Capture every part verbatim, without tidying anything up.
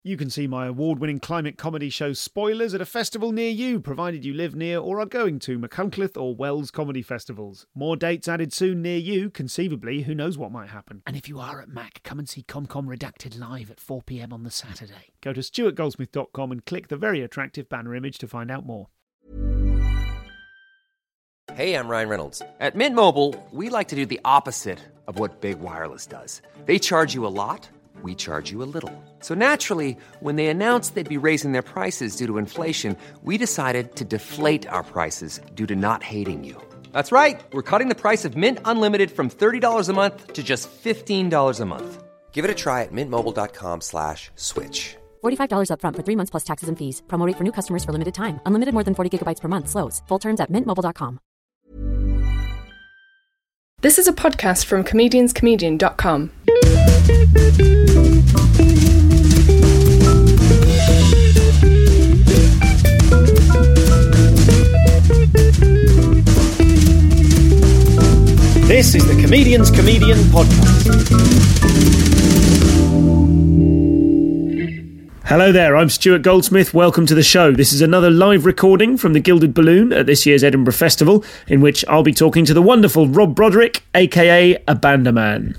You can see my award-winning climate comedy show Spoilers at a festival near you, provided you live near or are going to Machynlleth or Wells comedy festivals. More dates added soon near you. Conceivably, who knows what might happen. And if you are at Mac, come and see ComCom Redacted live at four p.m. on the Saturday. Go to stuart goldsmith dot com and click the very attractive banner image to find out more. Hey, I'm Ryan Reynolds. At Mint Mobile, we like to do the opposite of what Big Wireless does. They charge you a lot. We charge you a little. So naturally, when they announced they'd be raising their prices due to inflation, we decided to deflate our prices due to not hating you. That's right. We're cutting the price of Mint Unlimited from thirty dollars a month to just fifteen dollars a month. Give it a try at mintmobile.com slash switch. forty-five dollars up front for three months plus taxes and fees. Promo rate for new customers for limited time. Unlimited more than forty gigabytes per month. Slows full terms at mint mobile dot com. This is a podcast from comedians comedian dot com. This is the Comedians Comedian Podcast. Hello there, I'm Stuart Goldsmith. Welcome to the show. This is another live recording from the Gilded Balloon at this year's Edinburgh Festival, in which I'll be talking to the wonderful Rob Broderick, aka Abandaman.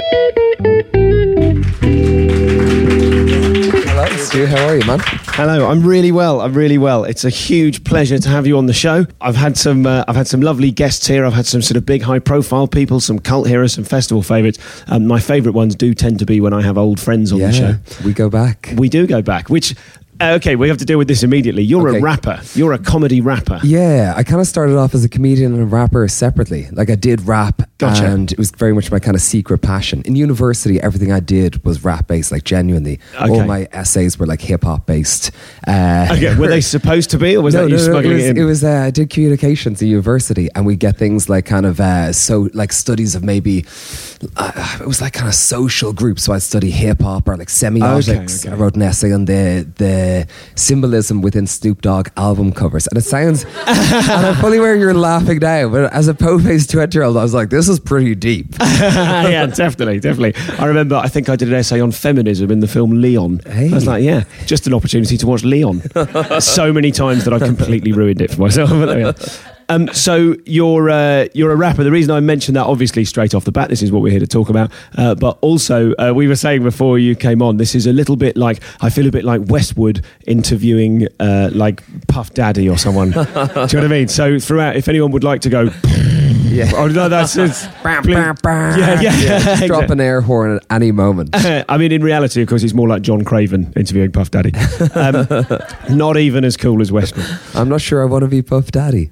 Hello, Stu. How are you, man? Hello, I'm really well. I'm really well. It's a huge pleasure to have you on the show. I've had some, uh, I've had some lovely guests here. I've had some sort of big, high-profile people, some cult heroes, some festival favourites. Um, my favourite ones do tend to be when I have old friends on yeah, the show. We go back. We do go back. Which, uh, okay, we have to deal with this immediately. You're okay. a rapper. You're a comedy rapper. Yeah, I kind of started off as a comedian and a rapper separately. Like I did rap, gotcha. And it was very much my kind of secret passion. In university, everything I did was rap based. Like genuinely, okay. All my essays were like hip hop based. Uh, okay, were they supposed to be, or was no, that you no, no, smuggling it was, it in? It was. Uh, I did communications at university, and we get things like kind of uh, so like studies of maybe uh, it was like kind of social groups. So I'd study hip hop or like semiotics. Okay, okay. I wrote an essay on the the symbolism within Snoop Dogg album covers, and it sounds. And I'm fully aware you're laughing now, but as a po-faced twenty-year-old, I was like, "This is pretty deep." Yeah, definitely, definitely. I remember. I think I did an essay on feminism in the film Leon. Hey. I was like, "Yeah, just an opportunity to watch Leon." So many times that I completely ruined it for myself. But there we are. Um, so you're uh, you're a rapper. The reason I mentioned that, obviously, straight off the bat, this is what we're here to talk about. Uh, but also, uh, we were saying before you came on, this is a little bit like, I feel a bit like Westwood interviewing uh, like Puff Daddy or someone. Do you know what I mean? So throughout, if anyone would like to go. Yeah. Oh no, that's it's, bah, bah, bah. yeah, yeah. yeah. Drop an air horn at any moment. Uh, I mean, in reality, of course, he's more like John Craven interviewing Puff Daddy. Um, not even as cool as Westwood. I'm not sure I want to be Puff Daddy.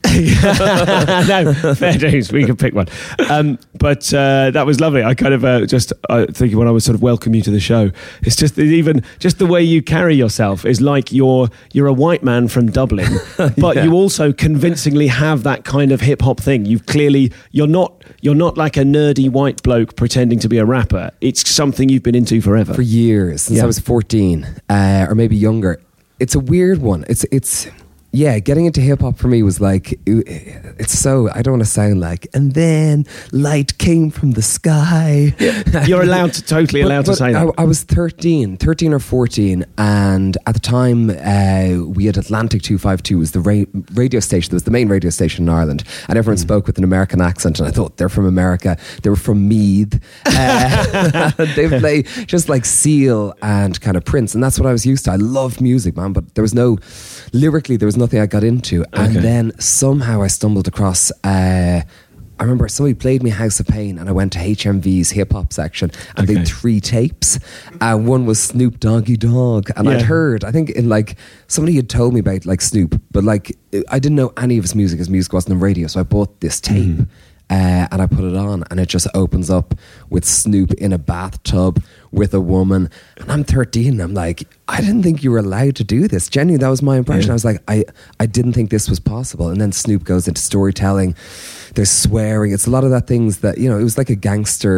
No, fair dues. We can pick one. Um, but uh, that was lovely. I kind of uh, just uh, thinking when I was sort of welcome you to the show. It's just that even just the way you carry yourself is like you're you're a white man from Dublin, but yeah. you also convincingly have that kind of hip hop thing. You've clearly you're not you're not like a nerdy white bloke pretending to be a rapper. It's something you've been into forever. For years, since yeah. I was fourteen, uh, or maybe younger. It's a weird one. It's it's. Yeah, getting into hip hop for me was like, it's so, I don't want to sound like, and then light came from the sky. Yeah. You're allowed to, totally allowed but, but to say that. I, I was thirteen, thirteen or fourteen, and at the time uh, we had Atlantic two fifty-two, was the ra- radio station, that was the main radio station in Ireland, and everyone mm. spoke with an American accent, and I thought, they're from America, they were from Meath. Uh, they play just like Seal and kind of Prince, and that's what I was used to. I loved music, man, but there was no, lyrically, there was no nothing I got into. And okay. then somehow I stumbled across uh, I remember somebody played me House of Pain, and I went to H M V's hip hop section, and okay. they had three tapes, and one was Snoop Doggy Dogg, and yeah. I'd heard, I think in like somebody had told me about like Snoop, but like I didn't know any of his music. His music wasn't on radio, so I bought this tape. Mm. Uh, and I put it on, and it just opens up with Snoop in a bathtub with a woman, and I'm thirteen, and I'm like, I didn't think you were allowed to do this. Genuinely, that was my impression. Yeah. I was like, I, I didn't think this was possible. And then Snoop goes into storytelling, there's swearing, it's a lot of that things that, you know, it was like a gangster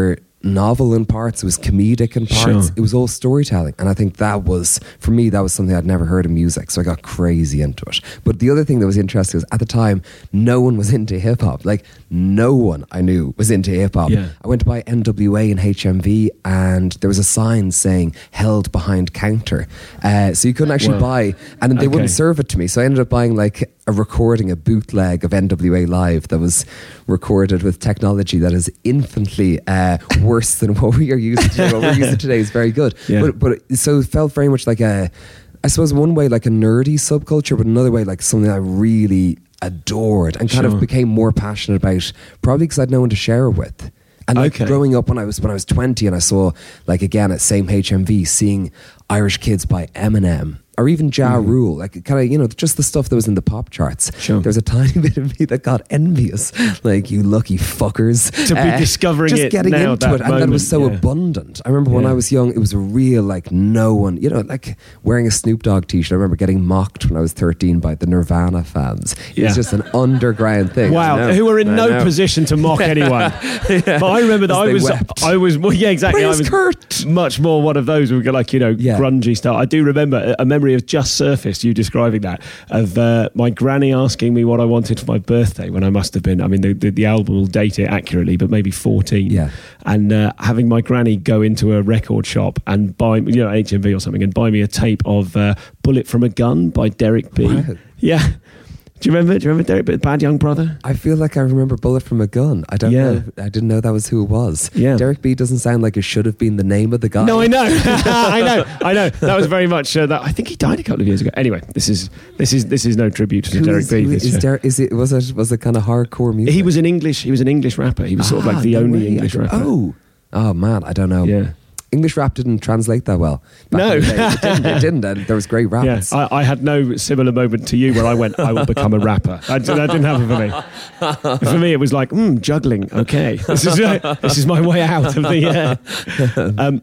novel in parts, it was comedic in parts, Sure. it was all storytelling. And I think that was, for me, that was something I'd never heard in music, so I got crazy into it. But the other thing that was interesting was at the time, no one was into hip hop. Like, no one I knew was into hip hop. Yeah. I went to buy N W A and H M V, and there was a sign saying held behind counter. Uh, so you couldn't actually Wow. buy, and they Okay. wouldn't serve it to me. So I ended up buying like a recording, a bootleg of N W A Live that was recorded with technology that is infinitely uh, worse than what we are using today. What we're using today is very good. Yeah. But, but it- so it felt very much like a, I suppose one way like a nerdy subculture, but another way like something I really adored and kind Sure. of became more passionate about, probably because I'd no one to share it with. And like Okay. growing up when I was when I was twenty, and I saw like again at same H M V, seeing Irish kids by Eminem or even Ja Rule, like kind of, you know, just the stuff that was in the pop charts. Sure. There's a tiny bit of me that got envious, like, you lucky fuckers. To be discovering just it getting now, into that it, and that was so moment, yeah. abundant. I remember when Yeah. I was young, it was a real, like, no one, you know, like wearing a Snoop Dogg t-shirt. I remember getting mocked when I was thirteen by the Nirvana fans. It Yeah. was just an underground thing. Wow, I know. who were in I no know. position to mock anyone. But I remember that As I they was, wept. I was, well, yeah, exactly. Where's I was Kurt? much more one of those who were like, you know, Yeah. grungy stuff. I do remember a- a memory of just surfaced, you describing that, of uh, my granny asking me what I wanted for my birthday when I must have been, I mean, the, the, the album will date it accurately, but maybe fourteen. Yeah. And uh, having my granny go into a record shop and buy, you know, H M V or something, and buy me a tape of uh, Bullet from a Gun by Derek B. Wow. Yeah. Do you remember? Do you remember Derek B, Bad Young Brother? I feel like I remember Bullet from a Gun. I don't Yeah. know. I didn't know that was who it was. Yeah. Derek B doesn't sound like it should have been the name of the guy. No, I know, I know, I know. That was very much uh, that. I think he died a couple of years ago. Anyway, this is this is this is no tribute to Who Derek is, B. who this is year. Der- is it was it was it kind of hardcore music? He was an English. He was an English rapper. He was sort of like Ah, the no only way. English I don't- rapper. Oh, oh man, I don't know. Yeah. English rap didn't translate that well. back No. in the day. it didn't. It didn't. And there was great Yeah, rappers. I, I had no similar moment to you where I went, I will become a rapper. I, that didn't happen for me. For me, it was like, mm, juggling. Okay, this is uh, this is my way out of the. Uh. Um,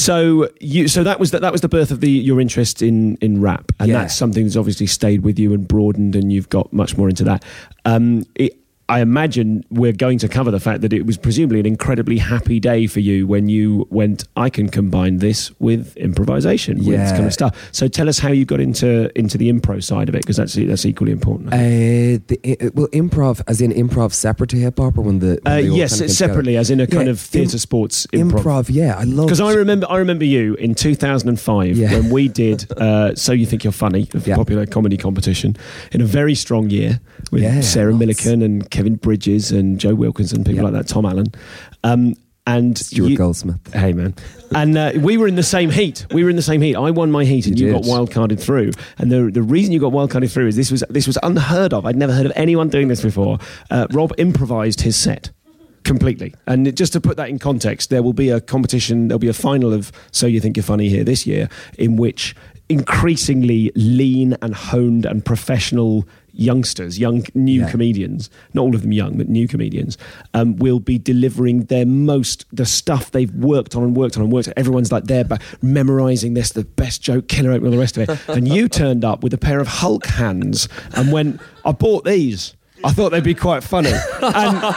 so you, so that was that. That was the birth of the your interest in in rap, and Yeah. that's something that's obviously stayed with you and broadened, and you've got much more into that. Um, it, I imagine we're going to cover the fact that it was presumably an incredibly happy day for you when you went, I can combine this with improvisation, with this Yeah. kind of stuff. So tell us how you got into into the improv side of it, because that's that's equally important. Uh, the, uh, well, improv, as in improv separate to hip hop, or when the when Uh, they all yes, kind of it's came together? separately, as in a kind Yeah, of theatre im- sports improv. Improv, yeah, I love. Because I remember, I remember you in two thousand five Yeah. when we did uh, "So You Think You're Funny," a Yeah. popular comedy competition, in a very strong year with Yeah, Sarah lots. Millican and Kevin Bridges and Joe Wilkinson, people Yeah. like that, Tom Allen, um, and Stuart you- Goldsmith. Hey man, and uh, we were in the same heat. We were in the same heat. I won my heat, and You you, did. got wild carded through. And the the reason you got wild carded through is this was this was unheard of. I'd never heard of anyone doing this before. Uh, Rob improvised his set completely. And just to put that in context, there will be a competition. There'll be a final of So You Think You're Funny here this year, in which increasingly lean and honed and professional youngsters, young new Yeah. comedians, not all of them young, but new comedians, um, will be delivering their most, the stuff they've worked on and worked on and worked on. Everyone's like there, but memorising this, the best joke, killer opening, all the rest of it. And you turned up with a pair of Hulk hands and went, I bought these. I thought they'd be quite funny. And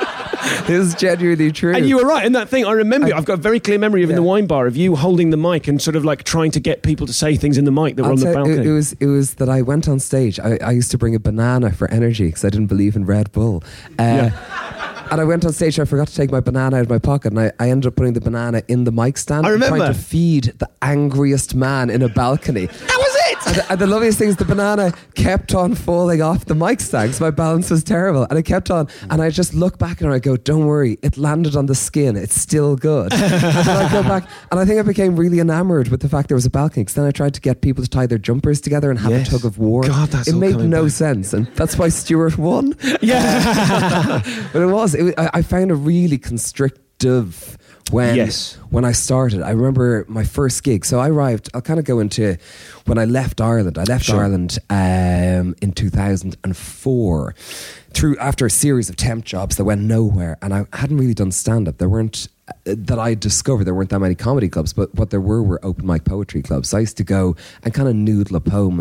It was genuinely true. And you were right in that thing. I remember. I, I've got a very clear memory of in Yeah. the wine bar of you holding the mic and sort of like trying to get people to say things in the mic that were I'll on the tell- balcony. It, it was it was that I went on stage. I, I used to bring a banana for energy because I didn't believe in Red Bull. Uh, And I went on stage and I forgot to take my banana out of my pocket, and I, I ended up putting the banana in the mic stand. I and remember. trying to feed the angriest man in a balcony. That was it. And the, and the loveliest thing is the banana kept on falling off the mic stand because my balance was terrible, and it kept on. And I just look back and I go, "Don't worry, it landed on the skin. It's still good." And then I go back, and I think I became really enamoured with the fact there was a balcony. Because then I tried to get people to tie their jumpers together and have Yes. a tug of war. God, that's it all made coming no back. sense, and that's why Stuart won. yeah. But it was. It was I, I found it really constrictive when Yes. when I started. I remember my first gig. So I arrived. I'll kind of go into when I left Ireland. I left Sure. Ireland um, in two thousand four through after a series of temp jobs that went nowhere, and I hadn't really done stand up. There weren't. Uh, that I discovered there weren't that many comedy clubs, but what there were were open mic poetry clubs. So I used to go and kind of noodle a poem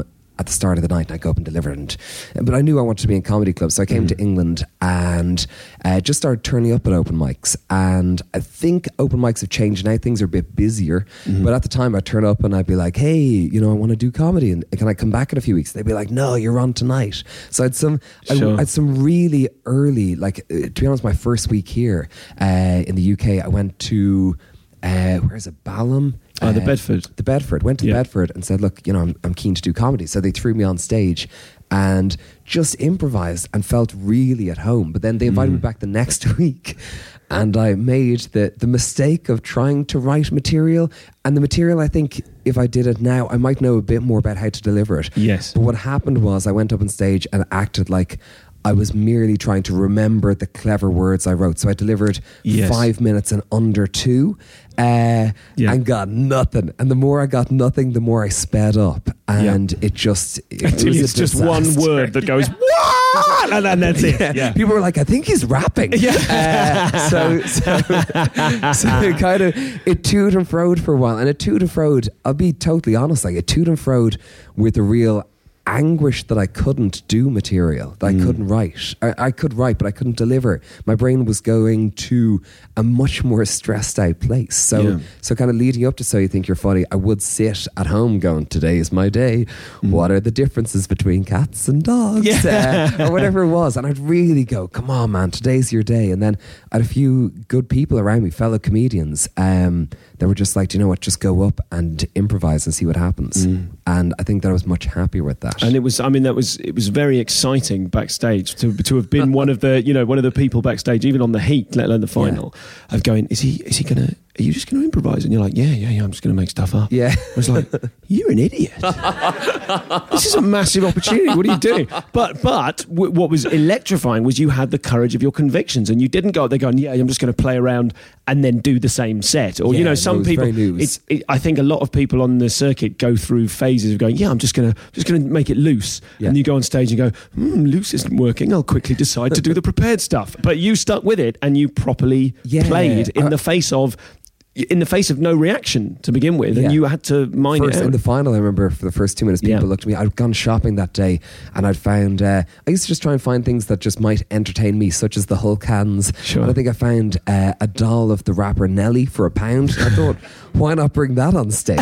at the start of the night, and I'd go up and deliver it. And, but I knew I wanted to be in comedy clubs, so I came mm. to England and uh, just started turning up at open mics. And I think open mics have changed now. Things are a bit busier. Mm-hmm. But at the time, I'd turn up and I'd be like, hey, you know, I want to do comedy, and can I come back in a few weeks? They'd be like, no, you're on tonight. So I had some, sure. I, I had some really early, like, uh, to be honest, my first week here uh, in the U K, I went to, uh, where's it, Balham? Oh, uh, the uh, Bedford. The Bedford. Went to yeah. Bedford and said, look, you know, I'm, I'm keen to do comedy. So they threw me on stage and just improvised and felt really at home. But then they invited mm. me back the next week, and I made the, the mistake of trying to write material. And the material, I think, if I did it now, I might know a bit more about how to deliver it. Yes. But what happened was I went up on stage and acted like I was merely trying to remember the clever words I wrote. So I delivered yes. five minutes in under two uh, yeah. and got nothing. And the more I got nothing, the more I sped up. And yeah. it just... It Until was it's a just one word that goes, what? And then that's it. Yeah. Yeah. People were like, I think he's rapping. Yeah. Uh, so, so, so it kind of, it toed and froed for a while. And it toed and froed, I'll be totally honest, like it toed and froed with a real anguish that I couldn't do material, that mm. I couldn't write. I, I could write, but I couldn't deliver. My brain was going to a much more stressed out place. So, yeah. so kind of leading up to So You Think You're Funny, I would sit at home going, today is my day. Mm. What are the differences between cats and dogs? Yeah. Uh, or whatever it was. And I'd really go, come on, man, today's your day. And then I had a few good people around me, fellow comedians, um, that were just like, do you know what, just go up and improvise and see what happens. Mm. And I think that I was much happier with that. And it was, I mean, that was, it was very exciting backstage to to have been one of the, you know, one of the people backstage, even on the heat, let alone the final, yeah. of going, is he, is he going to, are you just going to improvise? And you're like, yeah, yeah, yeah, I'm just going to make stuff up. Yeah. I was like, you're an idiot. This is a massive opportunity. What are you doing? But but w- what was electrifying was you had the courage of your convictions, and you didn't go out there going, yeah, I'm just going to play around and then do the same set. Or, yeah, you know, some no, it people, it's, it, I think a lot of people on the circuit go through phases of going, yeah, I'm just going to just going to make it loose. Yeah. And you go on stage and go, hmm, loose isn't working. I'll quickly decide to do the prepared stuff. But you stuck with it and you properly yeah. played in I, the face of... in the face of no reaction to begin with, and yeah. you had to mind first, it out. In the final, I remember for the first two minutes, people yeah. looked at me. I'd gone shopping that day, and I'd found, uh, I used to just try and find things that just might entertain me, such as the Hulk hands. Sure. And I think I found uh, a doll of the rapper Nelly for a pound. And I thought, why not bring that on stage?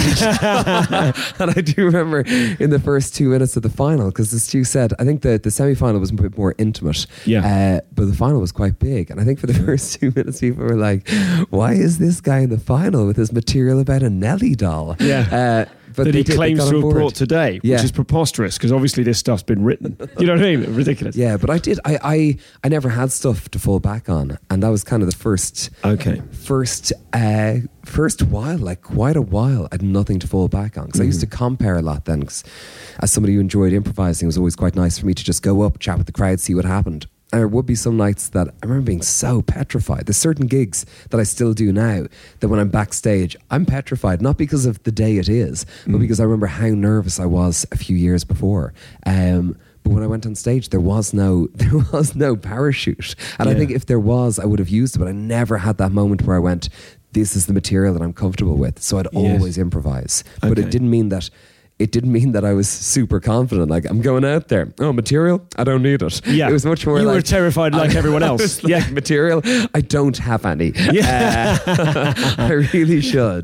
And I do remember in the first two minutes of the final, because as Stu said, I think the, the semi-final was a bit more intimate, yeah. uh, but the final was quite big. And I think for the first two minutes, people were like, why is this guy in the final with his material about a Nelly doll? Yeah. Uh, but that he did, claims to have brought today, yeah. which is preposterous, because obviously this stuff's been written. You know what I mean? Ridiculous. Yeah, but I did. I, I, I never had stuff to fall back on, and that was kind of the first. Okay. First, uh, first while, like quite a while, I had nothing to fall back on, because mm. I used to compare a lot then. Cause as somebody who enjoyed improvising, it was always quite nice for me to just go up, chat with the crowd, see what happened. And there would be some nights that I remember being so petrified. There's certain gigs that I still do now that when I'm backstage, I'm petrified, not because of the day it is, mm. but because I remember how nervous I was a few years before. Um, but when I went on stage, there was no there was no parachute. And yeah. I think if there was, I would have used it, but I never had that moment where I went, this is the material that I'm comfortable with. So I'd yes. always improvise. Okay. But it didn't mean that It didn't mean that I was super confident. Like, I'm going out there. Oh, material? I don't need it. Yeah. It was much more you like... You were terrified like everyone else. Like, yeah. Material? I don't have any. Yeah. Uh, I really should.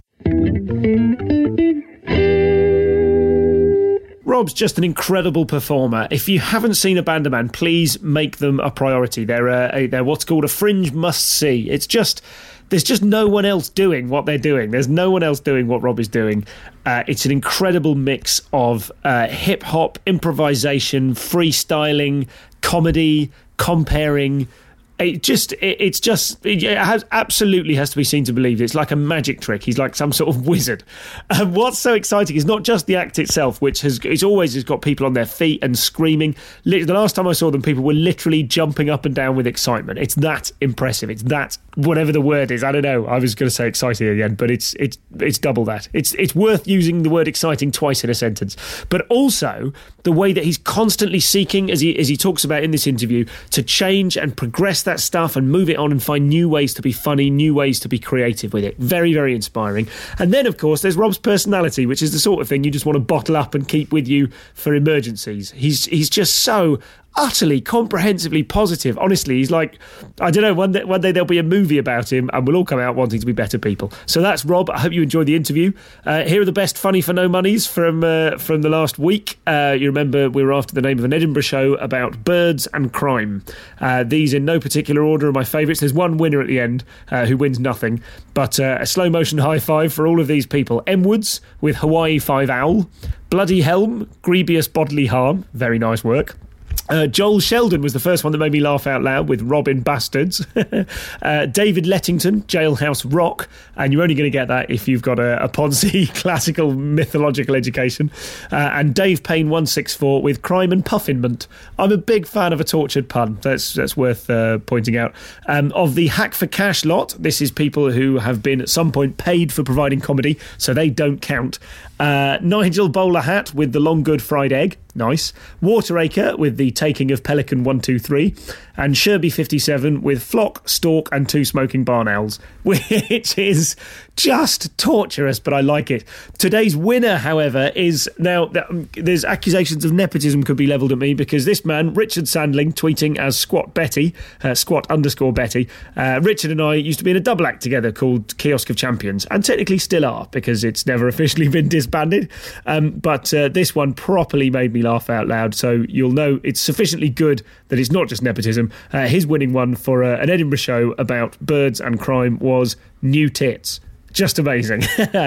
Rob's just an incredible performer. If you haven't seen Abandoman, please make them a priority. They're, a, they're what's called a fringe must-see. It's just... There's just no one else doing what they're doing. There's no one else doing what Rob is doing. Uh, it's an incredible mix of uh, hip-hop, improvisation, freestyling, comedy, comparing. It just, it, it's just, it has, absolutely has to be seen to believe. It's like a magic trick. He's like some sort of wizard. And what's so exciting is not just the act itself, which has, it's always has got people on their feet and screaming. The last time I saw them, people were literally jumping up and down with excitement. It's that impressive. It's that, whatever the word is. I don't know. I was going to say exciting again, but it's it's it's double that. It's it's worth using the word exciting twice in a sentence. But also the way that he's constantly seeking, as he as he talks about in this interview, to change and progress that stuff and move it on and find new ways to be funny, new ways to be creative with it. Very, very inspiring. And then, of course, there's Rob's personality, which is the sort of thing you just want to bottle up and keep with you for emergencies. He's he's just so utterly, comprehensively positive. Honestly, he's like, I don't know, one day, one day there'll be a movie about him and we'll all come out wanting to be better people. So that's Rob. I hope you enjoyed the interview. Uh, here are the best funny for no monies from uh, from the last week. Uh, you remember we were after the name of an Edinburgh show about birds and crime. Uh, these in no particular order are my favourites. There's one winner at the end uh, who wins nothing, but uh, a slow motion high five for all of these people. M. Woods with Hawaii five Owl. Bloody Helm, Grievous Bodily Harm. Very nice work. Uh, Joel Sheldon was the first one that made me laugh out loud with Robin Bastards. uh, David Lettington, Jailhouse Rock, and you're only going to get that if you've got a, a Ponzi classical mythological education. Uh, and Dave Payne one six four with Crime and Puffinment. I'm a big fan of a tortured pun. That's that's worth uh, pointing out. Um, of the Hack for Cash lot, this is people who have been at some point paid for providing comedy, so they don't count. Uh, Nigel Bowler Hat with the Long Good Fried Egg. Nice. Wateracre with the Taking of Pelican one two three. And Sherby fifty-seven with Flock, Stork and Two Smoking Barn Owls, which is just torturous, but I like it. Today's winner, however, is now there's accusations of nepotism could be levelled at me because this man, Richard Sandling, tweeting as Squat Betty, uh, Squat underscore Betty. Uh, Richard and I used to be in a double act together called Kiosk of Champions, and technically still are because it's never officially been disbanded. Um, but uh, this one properly made me laugh out loud, so you'll know it's sufficiently good that it's not just nepotism. Uh, his winning one for uh, an Edinburgh show about birds and crime was New Tits. Just amazing.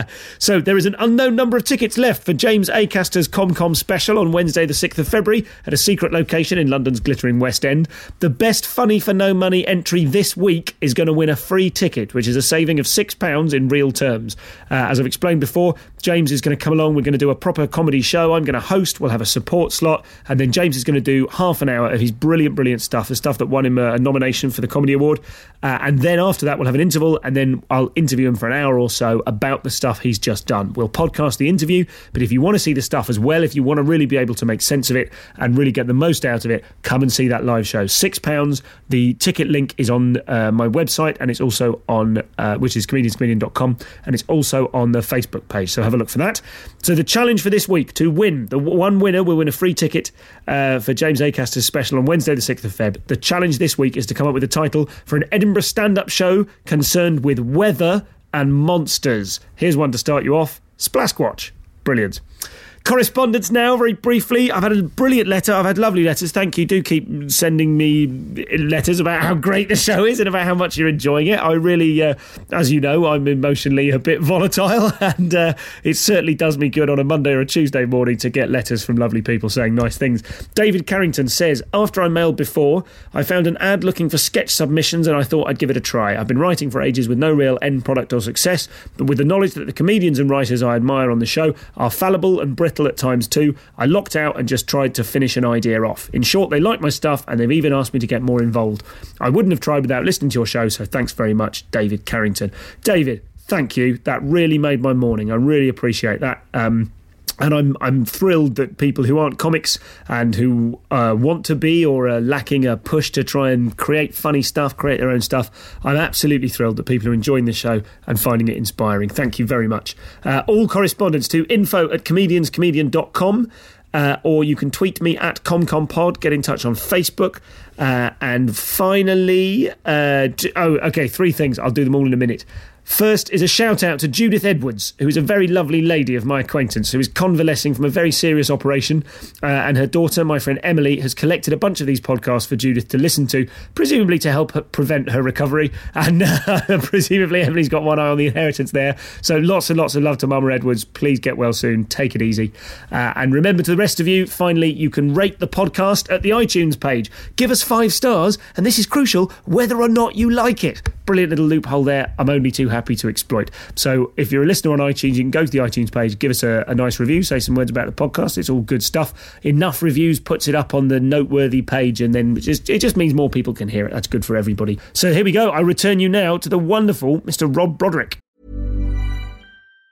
So there is an unknown number of tickets left for James Acaster's ComCom special on Wednesday the sixth of February at a secret location in London's glittering West End. The best funny for no money entry this week is going to win a free ticket, which is a saving of six pounds in real terms. Uh, as I've explained before, James is going to come along. We're going to do a proper comedy show. I'm going to host. We'll have a support slot. And then James is going to do half an hour of his brilliant, brilliant stuff, the stuff that won him a, a nomination for the Comedy Award. Uh, and then after that, we'll have an interval, and then I'll interview him for an hour or so about the stuff he's just done. We'll podcast the interview, but if you want to see the stuff as well, if you want to really be able to make sense of it and really get the most out of it, come and see that live show. Six pounds. The ticket link is on uh, my website, and it's also on, uh, which is comedians comedian dot com, and it's also on the Facebook page, so have a look for that. So the challenge for this week, to win, the one winner will win a free ticket uh, for James Acaster's special on Wednesday the sixth of February. The challenge this week is to come up with a title for an Edinburgh stand-up show concerned with weather and monsters. Here's one to start you off. Splasquatch. Brilliant. Correspondence now, very briefly. I've had a brilliant letter. I've had lovely letters. Thank you. Do keep sending me letters about how great the show is and about how much you're enjoying it. I really, uh, as you know, I'm emotionally a bit volatile, and uh, it certainly does me good on a Monday or a Tuesday morning to get letters from lovely people saying nice things. David Carrington says, after I mailed before, I found an ad looking for sketch submissions and I thought I'd give it a try. I've been writing for ages with no real end product or success, but with the knowledge that the comedians and writers I admire on the show are fallible and brittle at times too, I locked out and just tried to finish an idea off. In short, they like my stuff and they've even asked me to get more involved. I wouldn't have tried without listening to your show, so thanks very much, David Carrington. David, thank you. That really made my morning. I really appreciate that. Um, And I'm I'm thrilled that people who aren't comics and who uh, want to be or are lacking a push to try and create funny stuff, create their own stuff, I'm absolutely thrilled that people are enjoying the show and finding it inspiring. Thank you very much. Uh, all correspondence to info at comedians comedian dot com. Uh, or you can tweet me at ComComPod, get in touch on Facebook. Uh, and finally, uh, oh, okay, three things. I'll do them all in a minute. First is a shout out to Judith Edwards, who is a very lovely lady of my acquaintance who is convalescing from a very serious operation, uh, and her daughter, my friend Emily, has collected a bunch of these podcasts for Judith to listen to, presumably to help her prevent her recovery, and uh, presumably Emily's got one eye on the inheritance there. So lots and lots of love to Mama Edwards. Please get well soon. Take it easy. Uh, and remember, to the rest of you, finally, you can rate the podcast at the iTunes page. Give us five stars, and this is crucial, whether or not you like it. Brilliant little loophole there. I'm only too happy to exploit. So if you're a listener on iTunes, you can go to the iTunes page, give us a, a nice review, say some words about the podcast. It's all good stuff. Enough reviews puts it up on the noteworthy page, and then it just, it just means more people can hear it. That's good for everybody. So here we go. I return you now to the wonderful Mister Rob Broderick.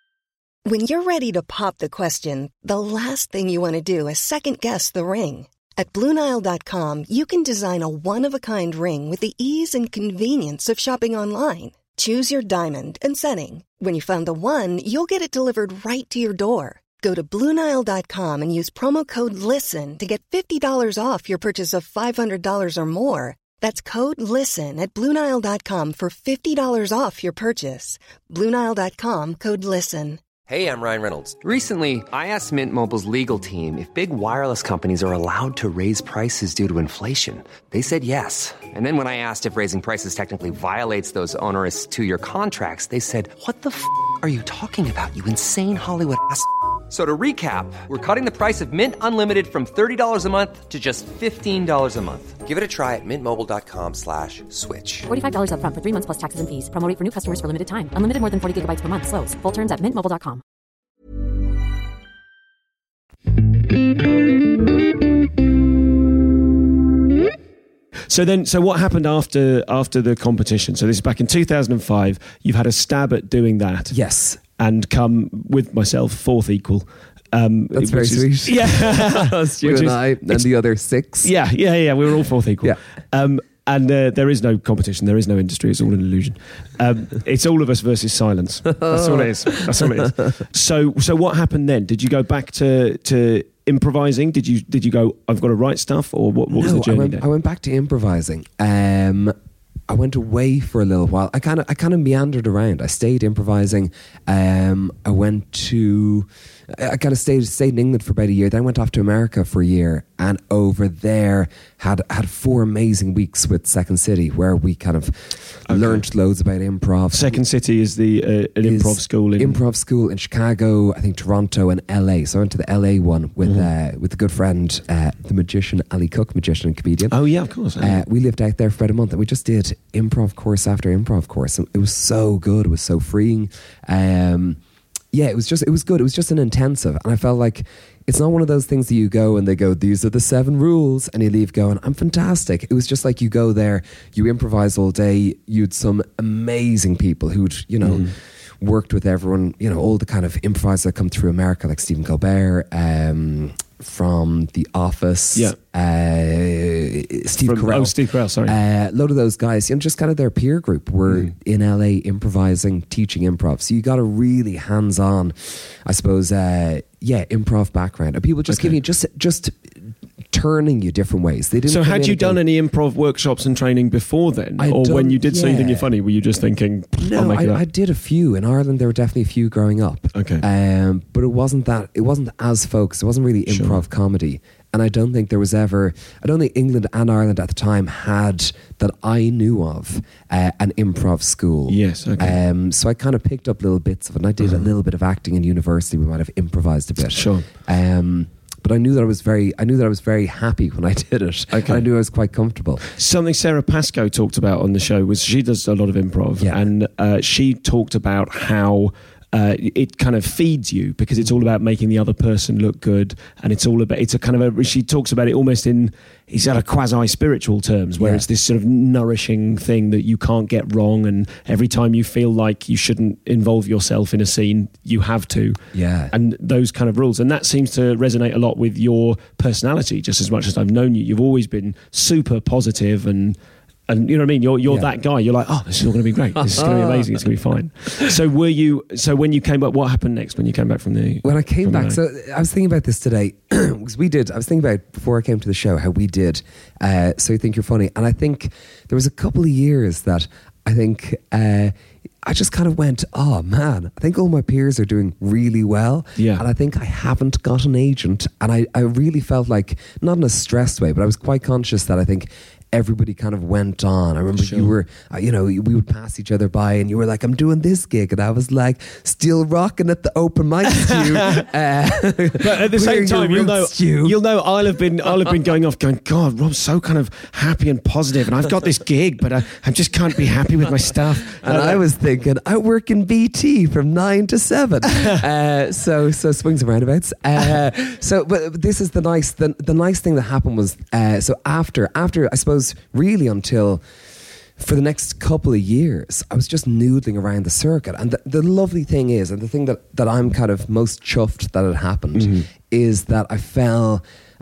When you're ready to pop the question, the last thing you want to do is second guess the ring. At Blue Nile dot com, you can design a one-of-a-kind ring with the ease and convenience of shopping online. Choose your diamond and setting. When you find the one, you'll get it delivered right to your door. Go to Blue Nile dot com and use promo code LISTEN to get fifty dollars off your purchase of five hundred dollars or more. That's code LISTEN at Blue Nile dot com for fifty dollars off your purchase. Blue Nile dot com, code LISTEN. Hey, I'm Ryan Reynolds. Recently, I asked Mint Mobile's legal team if big wireless companies are allowed to raise prices due to inflation. They said yes. And then when I asked if raising prices technically violates those onerous two-year contracts, they said, what the f*** are you talking about, you insane Hollywood ass f- So to recap, we're cutting the price of Mint Unlimited from thirty dollars a month to just fifteen dollars a month. Give it a try at mintmobile.com slash switch. forty-five dollars up front for three months plus taxes and fees. Promo rate for new customers for limited time. Unlimited more than forty gigabytes per month. Slows full terms at mint mobile dot com. So then, so what happened after after the competition? So this is back in two thousand five. You've had a stab at doing that. Yes. And come with myself fourth equal. Um, That's very is, sweet. Yeah. you and is, I and the other six. Yeah, yeah, yeah. We were all fourth equal. Yeah. Um, and uh, there is no competition. There is no industry. It's all an illusion. Um, it's all of us versus silence. That's all it is. That's all it is. So, so what happened then? Did you go back to to improvising? Did you did you go, I've got to write stuff, or what, what was no, the journey I went, there? I went back to improvising. Um, I went away for a little while. I kind of I kind of meandered around. I stayed improvising. Um, I went to I kind of stayed stayed in England for about a year. Then I went off to America for a year, and over there had had four amazing weeks with Second City, where we kind of okay. learned loads about improv. Second City is the uh, an is improv school in improv school in Chicago, I think Toronto and L A. So I went to the L A one with mm-hmm. uh, with a good friend, uh, the magician Ali Cook, magician and comedian. Oh yeah, of course. Uh, we lived out there for about a month, and we just did improv course after improv course, and it was so good. It was so freeing. Um, yeah, it was just it was good. It was just an intensive, and I felt like it's not one of those things that you go and they go, these are the seven rules, and you leave going, I'm fantastic. It was just like you go there, you improvise all day, you had some amazing people who'd, you know, mm. worked with everyone, you know, all the kind of improvisers that come through America, like Stephen Colbert, um, from The Office, yeah. uh, Steve from, Carell. Oh, Steve Carell, sorry. Uh, a load of those guys, you know, just kind of their peer group were mm. in L A improvising, teaching improv. So you got a really hands-on, I suppose, uh, yeah, improv background. And people just okay. giving you, just, just turning you different ways. They didn't. So had you done go, any improv workshops and training before then? I'd or done, when you did yeah. Something You're Funny, were you just thinking, no, I'll make it I, up? I did a few. In Ireland, there were definitely a few growing up. Okay. Um, but it wasn't that, it wasn't as focused. It wasn't really improv sure. comedy. And I don't think there was ever, I don't think England and Ireland at the time had, that I knew of, uh, an improv school. Yes, okay. Um, so I kind of picked up little bits of it. And I did uh-huh. a little bit of acting in university. We might have improvised a bit. Sure. Um, but I knew that I was very, I knew that I was very happy when I did it. Okay. I knew I was quite comfortable. Something Sarah Pascoe talked about on the show was she does a lot of improv, yeah. and uh, she talked about how uh, it kind of feeds you because it's all about making the other person look good, and it's all about it's a kind of a. She talks about it almost in he's at a quasi spiritual terms where yeah. it's this sort of nourishing thing that you can't get wrong, and every time you feel like you shouldn't involve yourself in a scene, you have to. Yeah, and those kind of rules, and that seems to resonate a lot with your personality. Just as much as I've known you, you've always been super positive and. And you know what I mean? You're you're yeah. that guy. You're like, oh, this is all going to be great. This is going to be amazing. It's going to be fine. So were you? So when you came back, what happened next? When you came back from the when I came back, so I was thinking about this today because we did. I was thinking about before I came to the show how we did. Uh, so you think you're funny, and I think there was a couple of years that I think uh, I just kind of went, oh man, I think all my peers are doing really well, yeah. and I think I haven't got an agent, and I I really felt like not in a stressed way, but I was quite conscious that I think. Everybody kind of went on. I remember sure. you were, uh, you know, we would pass each other by and you were like, I'm doing this gig. And I was like, still rocking at the open mic, Stu. Uh, but at the same time, you'll know, you'll know I'll have been I'll have been going off going, God, Rob's so kind of happy and positive and I've got this gig, but I, I just can't be happy with my stuff. And, and I, I was thinking, I work in B T from nine to seven. uh, so so swings and roundabouts. Uh, so but this is the nice, the, the nice thing that happened was, uh, so after, after I suppose, really until for the next couple of years I was just noodling around the circuit, and the, the lovely thing is, and the thing that, that I'm kind of most chuffed that it happened mm-hmm. is that I fell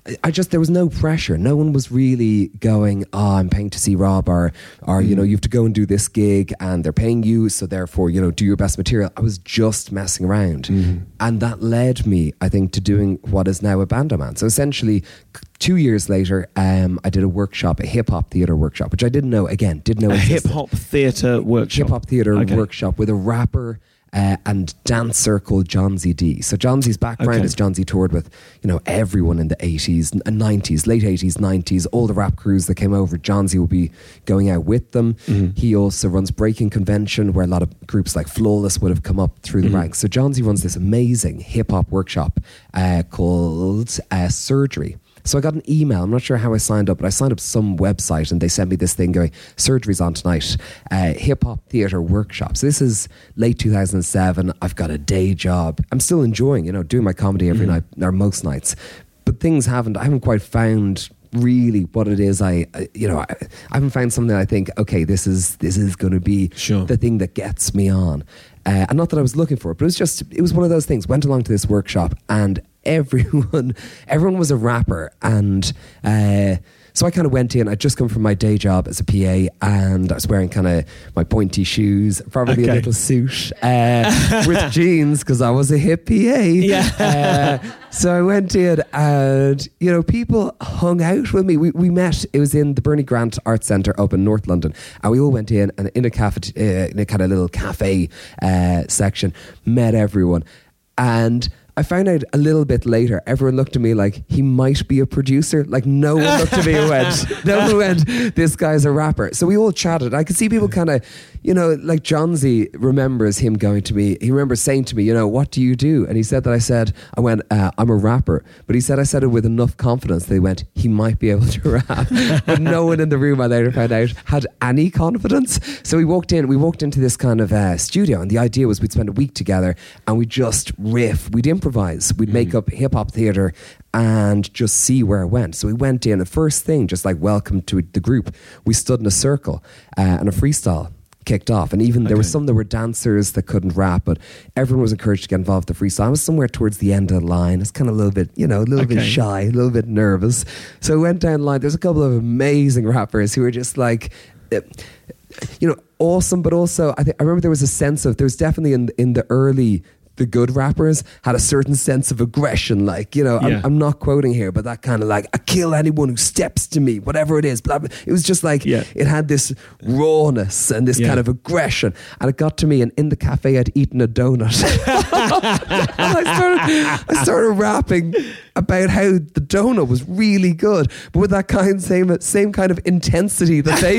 I just, there was no pressure. No one was really going, oh, I'm paying to see Rob, or, or mm. you know, you have to go and do this gig and they're paying you, so therefore, you know, do your best material. I was just messing around. Mm. And that led me, I think, to doing what is now a Bandoman. So essentially, two years later, um, I did a workshop, a hip-hop theatre workshop, which I didn't know, again, didn't know A existed. hip-hop theatre workshop? Hip-hop theatre okay. workshop with a rapper Uh, and dancer called John Z D. So John Z's background okay. is John Z toured with, you know, everyone in the eighties and nineties, late eighties, nineties, all the rap crews that came over. John Z will be going out with them. Mm-hmm. He also runs Breaking Convention, where a lot of groups like Flawless would have come up through the mm-hmm. ranks. So John Z runs this amazing hip hop workshop uh, called uh, Surgery. So I got an email. I'm not sure how I signed up, but I signed up to some website and they sent me this thing going, Surgery's on tonight, uh, hip-hop theatre workshop. So this is late two thousand seven. I've got a day job. I'm still enjoying, you know, doing my comedy every mm-hmm. night, or most nights. But things haven't, I haven't quite found really what it is. I, I you know, I, I haven't found something I think, okay, this is, this is going to be sure. the thing that gets me on. Uh, and not that I was looking for it, but it was just, it was one of those things. Went along to this workshop and everyone everyone was a rapper, and uh, so I kind of went in. I'd just come from my day job as a P A, and I was wearing kind of my pointy shoes, probably okay. a little suit uh, with jeans, because I was a hip P A. Yeah. Uh, so I went in, and you know, people hung out with me. We we met. It was in the Bernie Grant Arts Centre up in North London, and we all went in and in a cafe, uh, in a kind of little cafe uh, section, met everyone, and I found out a little bit later, everyone looked at me like he might be a producer. Like no one looked at me and went, no one went, this guy's a rapper. So we all chatted. I could see people kind of, you know, like John Z remembers him going to me. He remembers saying to me, you know, what do you do? And he said that I said, I went, uh, I'm a rapper. But he said I said it with enough confidence. They went, he might be able to rap. But no one in the room, I later found out, had any confidence. So we walked in, we walked into this kind of uh, studio, and the idea was we'd spend a week together and we'd just riff. We'd improvise. We'd make mm. up hip-hop theatre and just see where it went. So we went in, the first thing, just like welcome to the group, we stood in a circle uh, and a freestyle kicked off. And even okay. there were some that were dancers that couldn't rap, but everyone was encouraged to get involved with the freestyle. I was somewhere towards the end of the line. It's kind of a little bit, you know, a little okay. bit shy, a little bit nervous. So I went down the line. There's a couple of amazing rappers who were just like, uh, you know, awesome, but also I think I remember there was a sense of, there was definitely in in the early, the good rappers had a certain sense of aggression, like, you know, yeah. I'm, I'm not quoting here, but that kind of like, I kill anyone who steps to me, whatever it is, blah, blah. It was just like, yeah. it had this rawness and this yeah. kind of aggression. And it got to me, and in the cafe I'd eaten a donut. and I started, I started rapping about how the donut was really good, but with that kind same same kind of intensity that they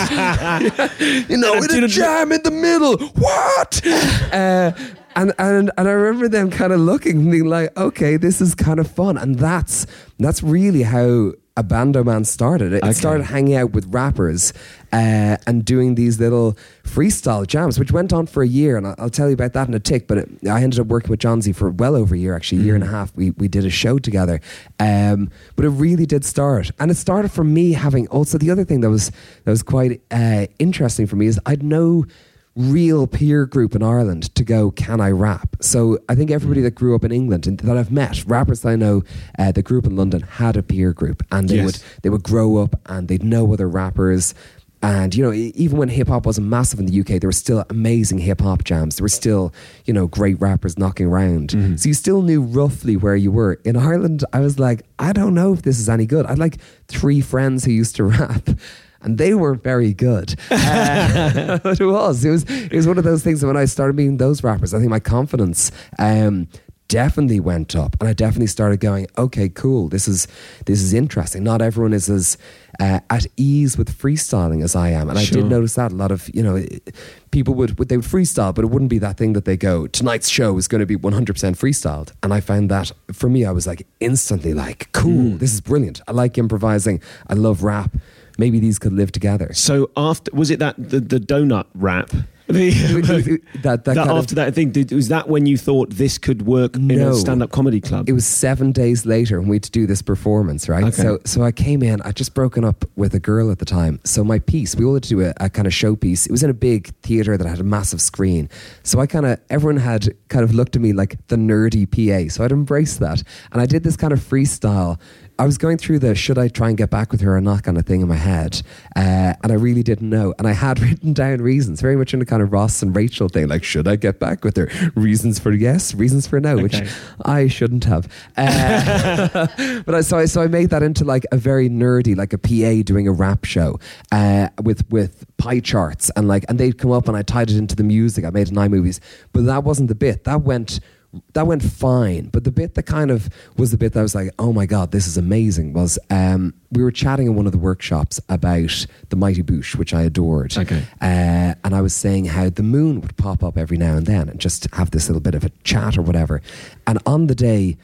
had. You know, with a jam in the middle. What? Uh, And, and and I remember them kind of looking and being like, okay, this is kind of fun. And that's that's really how a Bandoman started. It, okay. it started hanging out with rappers uh, and doing these little freestyle jams, which went on for a year. And I'll, I'll tell you about that in a tick. But it, I ended up working with John Z for well over a year, actually, a year mm. and a half. We we did a show together. Um, but it really did start. And it started from me having also, the other thing that was, that was quite uh, interesting for me is I'd no real peer group in Ireland to go, can I rap? So I think everybody that grew up in England and that I've met, rappers that I know uh, that grew up in London, had a peer group, and they yes. would they would grow up and they'd know other rappers. And, you know, even when hip-hop wasn't massive in the U K, there were still amazing hip-hop jams. There were still, you know, great rappers knocking around. Mm-hmm. So you still knew roughly where you were. In Ireland, I was like, I don't know if this is any good. I had like three friends who used to rap, and they weren't very good. Uh, but it was. It was it was one of those things that when I started meeting those rappers, I think my confidence um, definitely went up. And I definitely started going, okay, cool, this is this is interesting. Not everyone is as uh, at ease with freestyling as I am. And sure. I did notice that a lot of, you know, people would, they would freestyle, but it wouldn't be that thing that they go, tonight's show is going to be one hundred percent freestyled. And I found that, for me, I was like instantly like, cool, mm. this is brilliant. I like improvising. I love rap. Maybe these could live together. So after, was it that the, the donut rap? The, that, that, that after of, that, I think, did, was that when you thought this could work in no, a stand-up comedy club? It was seven days later and we had to do this performance, right? Okay. So so I came in, I'd just broken up with a girl at the time. So my piece, we all had to do a, a kind of showpiece. It was in a big theatre that had a massive screen. So I kind of, everyone had kind of looked at me like the nerdy P A. So I'd embraced that. And I did this kind of freestyle I was going through the should I try and get back with her or not kind of thing in my head, uh, and I really didn't know. And I had written down reasons, very much in the kind of Ross and Rachel thing, like should I get back with her? Reasons for yes, reasons for no, okay. which I shouldn't have. Uh, but I, so I so I made that into like a very nerdy, like a P A doing a rap show uh, with with pie charts and like, and they'd come up and I tied it into the music. I made an iMovies, but that wasn't the bit that went. That went fine, but the bit that kind of was the bit that I was like, oh my God, this is amazing, was um, we were chatting in one of the workshops about the Mighty Boosh, which I adored. Okay. Uh, and I was saying how the moon would pop up every now and then and just have this little bit of a chat or whatever. And on the day,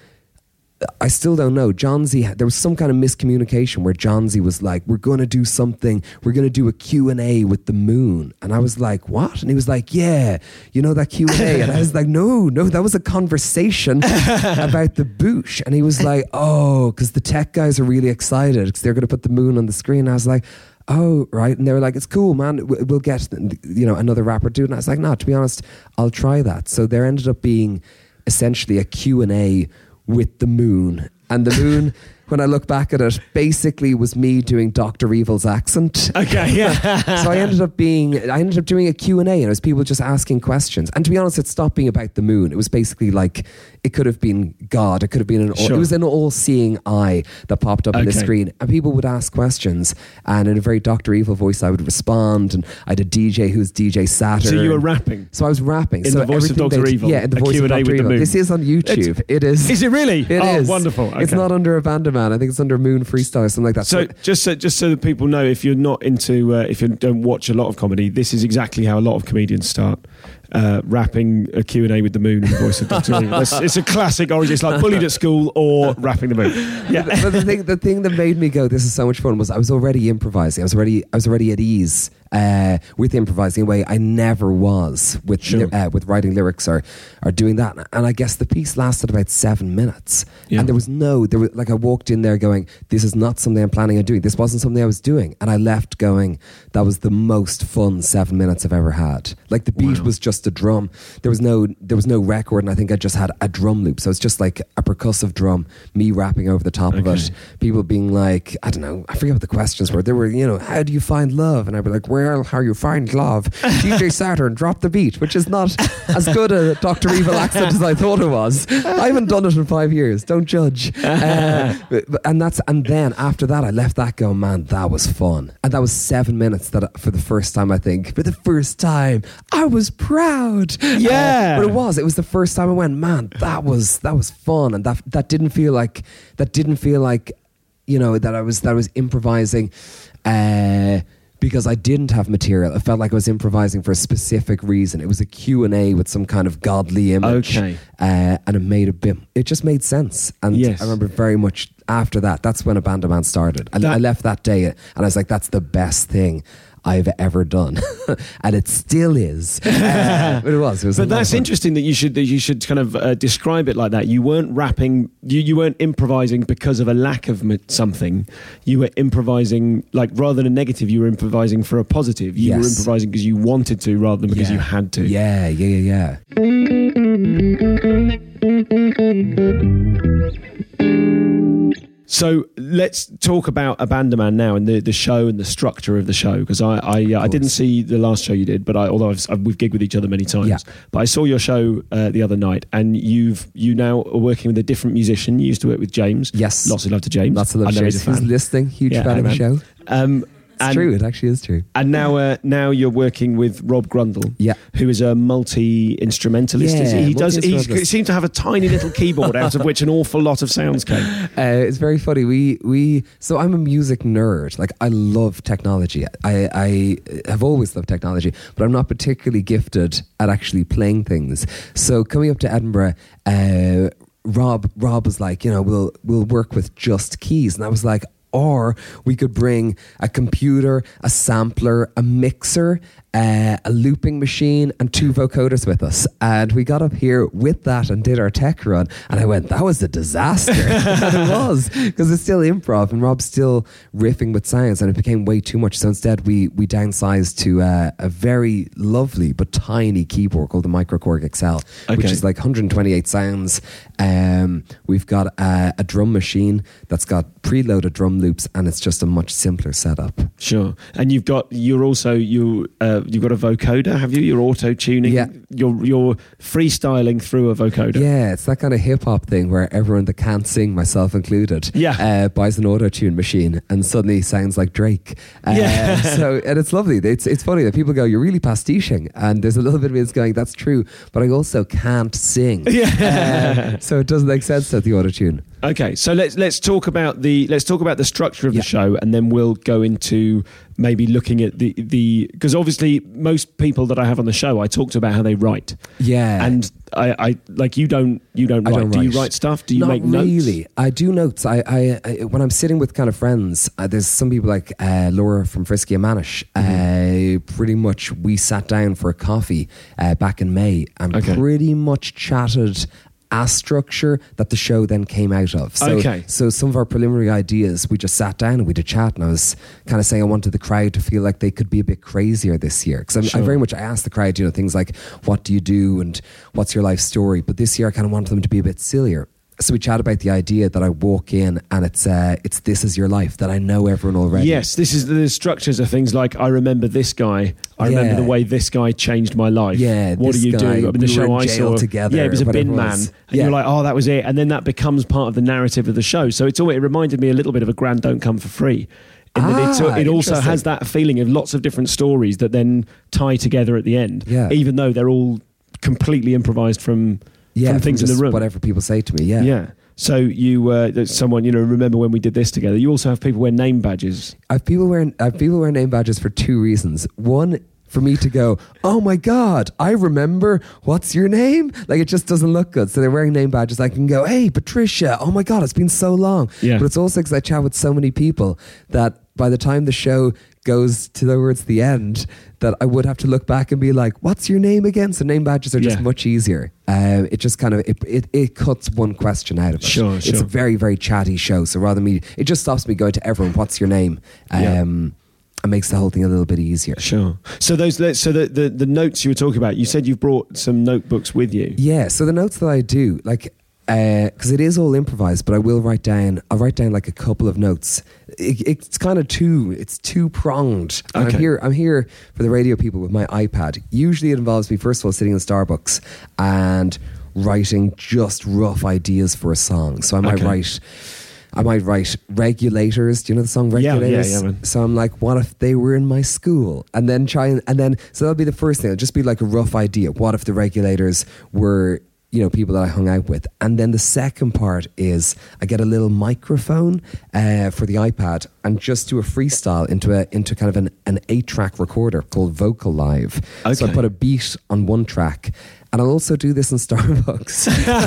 I still don't know, Johnsy, there was some kind of miscommunication where Johnsy was like, we're going to do something, we're going to do a Q and A with the moon. And I was like, what? And he was like, yeah, you know that Q and A? And I was like, no, no, that was a conversation about the Boosh. And he was like, oh, because the tech guys are really excited because they're going to put the moon on the screen. And I was like, oh, right. And they were like, it's cool, man, we'll get, you know, another rapper dude. And I was like, no, to be honest, I'll try that. So there ended up being essentially a Q and A with the moon. And the moon, when I look back at it, basically was me doing Doctor Evil's accent. Okay, yeah. So I ended up being, I ended up doing a Q and A, and it was people just asking questions. And to be honest, it stopped being about the moon. It was basically like, it could have been God. It could have been an, sure. It was an all-seeing eye that popped up okay. on the screen. And people would ask questions, and in a very Doctor Evil voice, I would respond. And I had a D J who was D J Saturn. So you were rapping? So I was rapping. In so the voice of Doctor Evil? Yeah, in the a voice Q and A of Doctor with Evil. The moon. This is on YouTube. It's, it is. Is it really? It oh, is. wonderful. Okay. It's not under Abandoman. I think it's under Moon Freestyle or something like that. So, so just so just so that people know, if you're not into, uh, if you don't watch a lot of comedy, this is exactly how a lot of comedians start. Uh, rapping a Q and A with the moon in the voice of Doctor Evil. It's, it's a classic origin. It's like Bullied at School or Rapping the Moon. Yeah. But, but the thing, the thing that made me go, this is so much fun, was I was already improvising. I was already, I was already at ease uh, with improvising in a way I never was with sure. uh, with writing lyrics or or doing that. And I guess the piece lasted about seven minutes, yeah. and there was no, there was like I walked in there going, this is not something I'm planning on doing. This wasn't something I was doing, and I left going, that was the most fun seven minutes I've ever had. Like the beat wow. was just a drum. There was no there was no record, and I think I just had a drum loop. So it's just like a percussive drum, me rapping over the top okay. of it. People being like, I don't know, I forget what the questions were. They were, you know, how do you find love? And I'd be like, well, how you find love? D J Saturn, drop the beat, which is not as good a Doctor Evil accent as I thought it was. I haven't done it in five years. Don't judge. Uh, but, and that's and then after that, I left that going, man, that was fun. And that was seven minutes that for the first time, I think, for the first time, I was proud. Yeah, uh, but it was. It was the first time I went, man, that was that was fun, and that that didn't feel like that didn't feel like, you know, that I was that I was improvising uh, because I didn't have material. It felt like I was improvising for a specific reason. It was a Q and A with some kind of godly image, okay, uh, and it made a bit. It just made sense, and yes. I remember very much after that. That's when Abandoman started. I, I left that day, and I was like, that's the best thing I've ever done. And it still is. Uh, but it was. It was but that's interesting that you should that you should kind of uh, describe it like that. You weren't rapping, you, you weren't improvising because of a lack of something. You were improvising, like, rather than a negative, you were improvising for a positive. You yes. were improvising because you wanted to rather than because yeah. you had to. Yeah, yeah, yeah, yeah. So let's talk about Abandoman now and the, the show and the structure of the show, because I I, uh, I didn't see the last show you did, but I, although I've, I've, we've gigged with each other many times, yeah. but I saw your show uh, the other night, and you've you now are working with a different musician. You used to work with James. Yes, lots of love to James. Lots of love I to know James. he's a fan. He's listening. Huge yeah, fan of the show. Um, It's and, true, it actually is true. And now uh, now you're working with Rob Grundle, yeah. who is a multi-instrumentalist. Yeah, is he? he does. He seems to have a tiny little keyboard out of which an awful lot of sounds came. Uh, it's very funny. We we so I'm a music nerd. Like, I love technology. I, I have always loved technology, but I'm not particularly gifted at actually playing things. So coming up to Edinburgh, uh, Rob Rob was like, you know, we'll we'll work with just keys, and I was like, or we could bring a computer, a sampler, a mixer, uh, a looping machine, and two vocoders with us. And we got up here with that and did our tech run. And I went, that was a disaster. And it was, because it's still improv and Rob's still riffing with sounds, and it became way too much. So instead, we we downsized to uh, a very lovely but tiny keyboard called the Microkorg X L, okay. which is like one hundred twenty-eight sounds. Um, we've got a, a drum machine that's got preloaded drum loops, and it's just a much simpler setup. Sure. And you've got you're also you uh, you've got a vocoder, have you? You're auto tuning. Yeah. You're you're freestyling through a vocoder. Yeah, it's that kind of hip hop thing where everyone that can't sing, myself included, yeah. uh, buys an auto tune machine and suddenly sounds like Drake. Uh, yeah. So and it's lovely. It's it's funny that people go, "You're really pastiching," and there's a little bit of me that's going, "That's true," but I also can't sing. Yeah. Uh, so it doesn't make sense at the auto tune. Okay, so let's let's talk about the let's talk about the structure of yeah. the show, and then we'll go into maybe looking at the the because obviously most people that I have on the show, I talked about how they write. Yeah, and I, I like you don't you don't write. Don't do write. you write stuff? Do you Not make notes? Really, I do notes. I, I, I when I'm sitting with kind of friends, uh, there's some people like uh, Laura from Frisky and Manish. Mm-hmm. Uh, pretty much, we sat down for a coffee uh, back in May and okay. pretty much chatted a structure that the show then came out of. So, okay. so some of our preliminary ideas, we just sat down and we did chat, and I was kind of saying I wanted the crowd to feel like they could be a bit crazier this year, because sure. I very much I asked the crowd, you know, things like what do you do and what's your life story, but this year I kind of wanted them to be a bit sillier. So we chat about the idea that I walk in and it's uh, it's this is your life, that I know everyone already. Yes, this is the structures of things like I remember this guy. I yeah. remember the way this guy changed my life. Yeah, what do you guy, do? I mean, the we show were in I jail saw together. Yeah, it was a bin it man, was. and yeah. you're like, oh, that was it, and then that becomes part of the narrative of the show. So it's all. It reminded me a little bit of A Grand Don't Come for Free. In ah, that it's, it also has that feeling of lots of different stories that then tie together at the end. Yeah. Even though they're all completely improvised from yeah, from things from in the room. Whatever people say to me. Yeah. Yeah. So you, uh, someone, you know, remember when we did this together? You also have people wear name badges. I have people wearing, I have people wear name badges for two reasons. One, for me to go, oh my God, I remember, what's your name? Like, it just doesn't look good. So they're wearing name badges. I can go, hey, Patricia, oh my God, it's been so long. Yeah. But it's also because I chat with so many people that by the time the show goes towards the end, that I would have to look back and be like, what's your name again? So name badges are just yeah. much easier. Um, it just kind of, it, it, it cuts one question out of it. Sure, it's sure. a very, very chatty show. So rather me, it just stops me going to everyone, what's your name? Um, yeah. and makes the whole thing a little bit easier. Sure. So those, so the, the, the notes you were talking about, you said you've brought some notebooks with you. Yeah. So the notes that I do, like, because uh, it is all improvised, but I will write down. I'll write down like a couple of notes. It, it's kind of two. It's two pronged. Okay. I'm here. I'm here for the radio people with my iPad. Usually, it involves me first of all sitting in Starbucks and writing just rough ideas for a song. So I might okay. write. I might write regulators. Do you know the song Regulators? Yeah, yeah, yeah. Man. So I'm like, what if they were in my school? And then try and, and then, so that'll be the first thing. It'll just be like a rough idea. What if the regulators were, you know, people that I hung out with? And then the second part is I get a little microphone uh, for the iPad and just do a freestyle into a into kind of an, an eight track recorder called Vocal Live. Okay. So I put a beat on one track. And I'll also do this in Starbucks.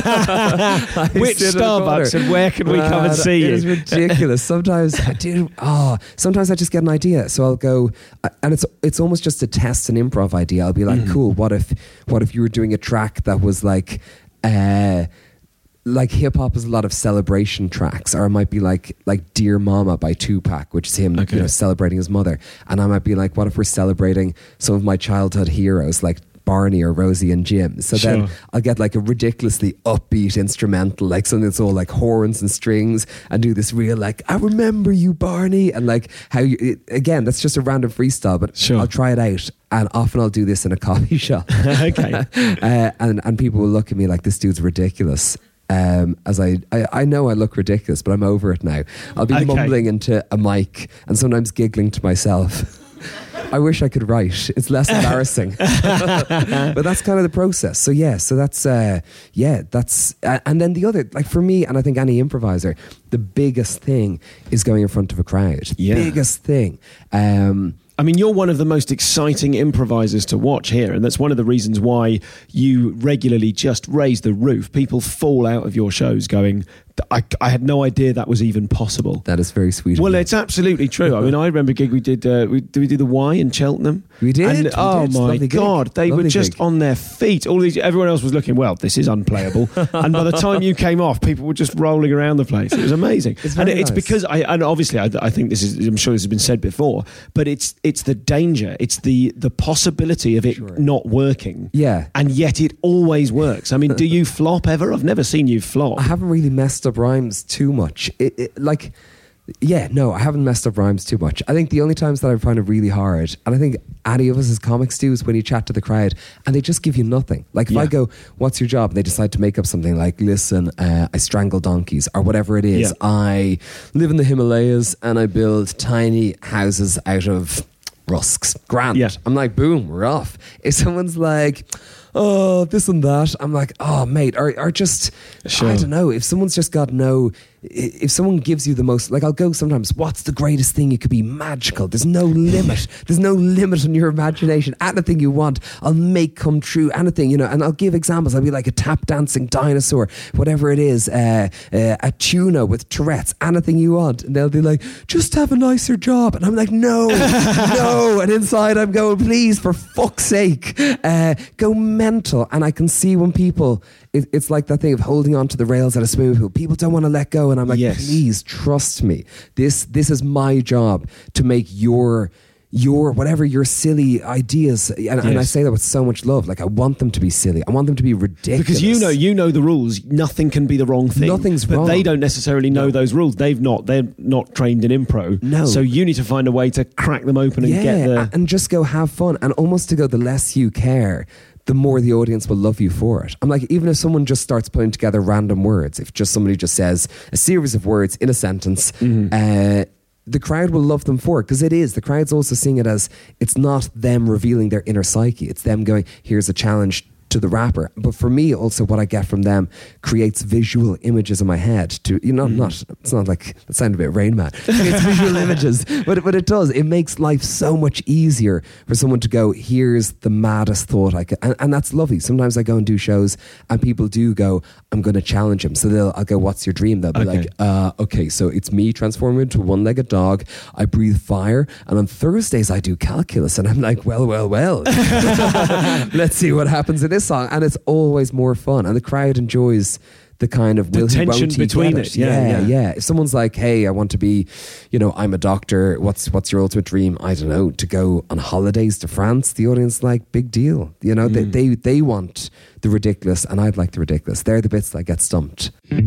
Which Starbucks and where can we Man, come and see you? It's ridiculous. Sometimes I do. Oh, sometimes I just get an idea. So I'll go, and it's it's almost just to test an improv idea. I'll be like, mm. cool. What if what if you were doing a track that was like. Uh, like hip hop is a lot of celebration tracks, or it might be like like Dear Mama by Tupac, which is him okay. you know, celebrating his mother. And I might be like, what if we're celebrating some of my childhood heroes like Barney or Rosie and Jim? So sure. then I'll get like a ridiculously upbeat instrumental, like something that's all like horns and strings, and do this real like, I remember you, Barney, and like how you, it, again, that's just a random freestyle, but sure. I'll try it out. And often I'll do this in a coffee shop. okay. uh, and, and people will look at me like, this dude's ridiculous. Um, as I, I, I know I look ridiculous, but I'm over it now. I'll be okay. mumbling into a mic and sometimes giggling to myself. I wish I could write. It's less embarrassing. But that's kind of the process. So yeah, so that's, uh, yeah, that's, uh, and then the other, like for me, and I think any improviser, the biggest thing is going in front of a crowd. Yeah. Biggest thing. Um, I mean, you're one of the most exciting improvisers to watch here, and that's one of the reasons why you regularly just raise the roof. People fall out of your shows going, I, I had no idea that was even possible. That is very sweet. Well, it's absolutely true. I mean, I remember a gig we did. Uh, we, did we do the Y in Cheltenham? We did. And, we oh did. my Lovely God, gig. they Lovely were just gig. on their feet. All these, everyone else was looking. Well, this is unplayable. And by the time you came off, people were just rolling around the place. It was amazing. It's and very it's nice. because I and obviously I, I think this is. I'm sure this has been said before, but it's it's the danger. It's the the possibility of it Sure. not working. Yeah. And yet it always works. I mean, do you flop ever? I've never seen you flop. I haven't really messed up rhymes too much. It, it, like, yeah, no, I haven't messed up rhymes too much. I think the only times that I find it really hard, and I think any of us as comics do, is when you chat to the crowd and they just give you nothing. Like if Yeah. I go, what's your job? And they decide to make up something like, listen, uh, I strangle donkeys or whatever it is. Yeah. I live in the Himalayas and I build tiny houses out of rusks. Grand. Yeah. I'm like, boom, we're off. If someone's like, oh, this and that, I'm like, oh, mate, or, or just, Sure. I don't know, if someone's just got no, if someone gives you the most, like I'll go sometimes, what's the greatest thing? It could be magical. There's no limit. There's no limit on your imagination. Anything you want, I'll make come true. Anything, you know, and I'll give examples. I'll be like a tap dancing dinosaur, whatever it is, uh, uh, a tuna with Tourette's, anything you want. And they'll be like, just have a nicer job. And I'm like, no, no. And inside I'm going, please, for fuck's sake, uh, go mental. And I can see when people, it, it's like that thing of holding on to the rails at a swimming pool. People don't want to let go. And I'm like, Yes. please trust me. This this is my job to make your your whatever your silly ideas, and, and I Yes. say that with so much love. Like I want them to be silly. I want them to be ridiculous. Because you know, you know the rules. Nothing can be the wrong thing. Nothing's but wrong. they don't necessarily know those rules. They've not. They're not trained in improv. No. So you need to find a way to crack them open and yeah, get the. and just go have fun, and almost to go. The less you care, the more the audience will love you for it. I'm like, even if someone just starts putting together random words, if just somebody just says a series of words in a sentence, Mm-hmm. uh, the crowd will love them for it, because it is. The crowd's also seeing it as, it's not them revealing their inner psyche. It's them going, here's a challenge to the rapper. But for me, also, what I get from them creates visual images in my head. To you know, not it's not like it sounded a bit Rain Man. It's visual images, but but it does. It makes life so much easier for someone to go, here's the maddest thought I could, and, and that's lovely. Sometimes I go and do shows, and people do go, I'm going to challenge him. So they'll, I'll go, what's your dream? They'll be Okay. like, uh, okay, so it's me transforming into a one-legged dog. I breathe fire, and on Thursdays I do calculus, and I'm like, well, well, well. Let's see what happens in this song, and it's always more fun, and the crowd enjoys the kind of The will he, tension won't he between get it. Yeah, yeah, yeah. yeah. If someone's like, hey, I want to be, you know, I'm a doctor. What's what's your ultimate dream? I don't know, to go on holidays to France. The audience is like, big deal. You know, they, they they want the ridiculous, and I'd like the ridiculous. They're the bits that get stumped.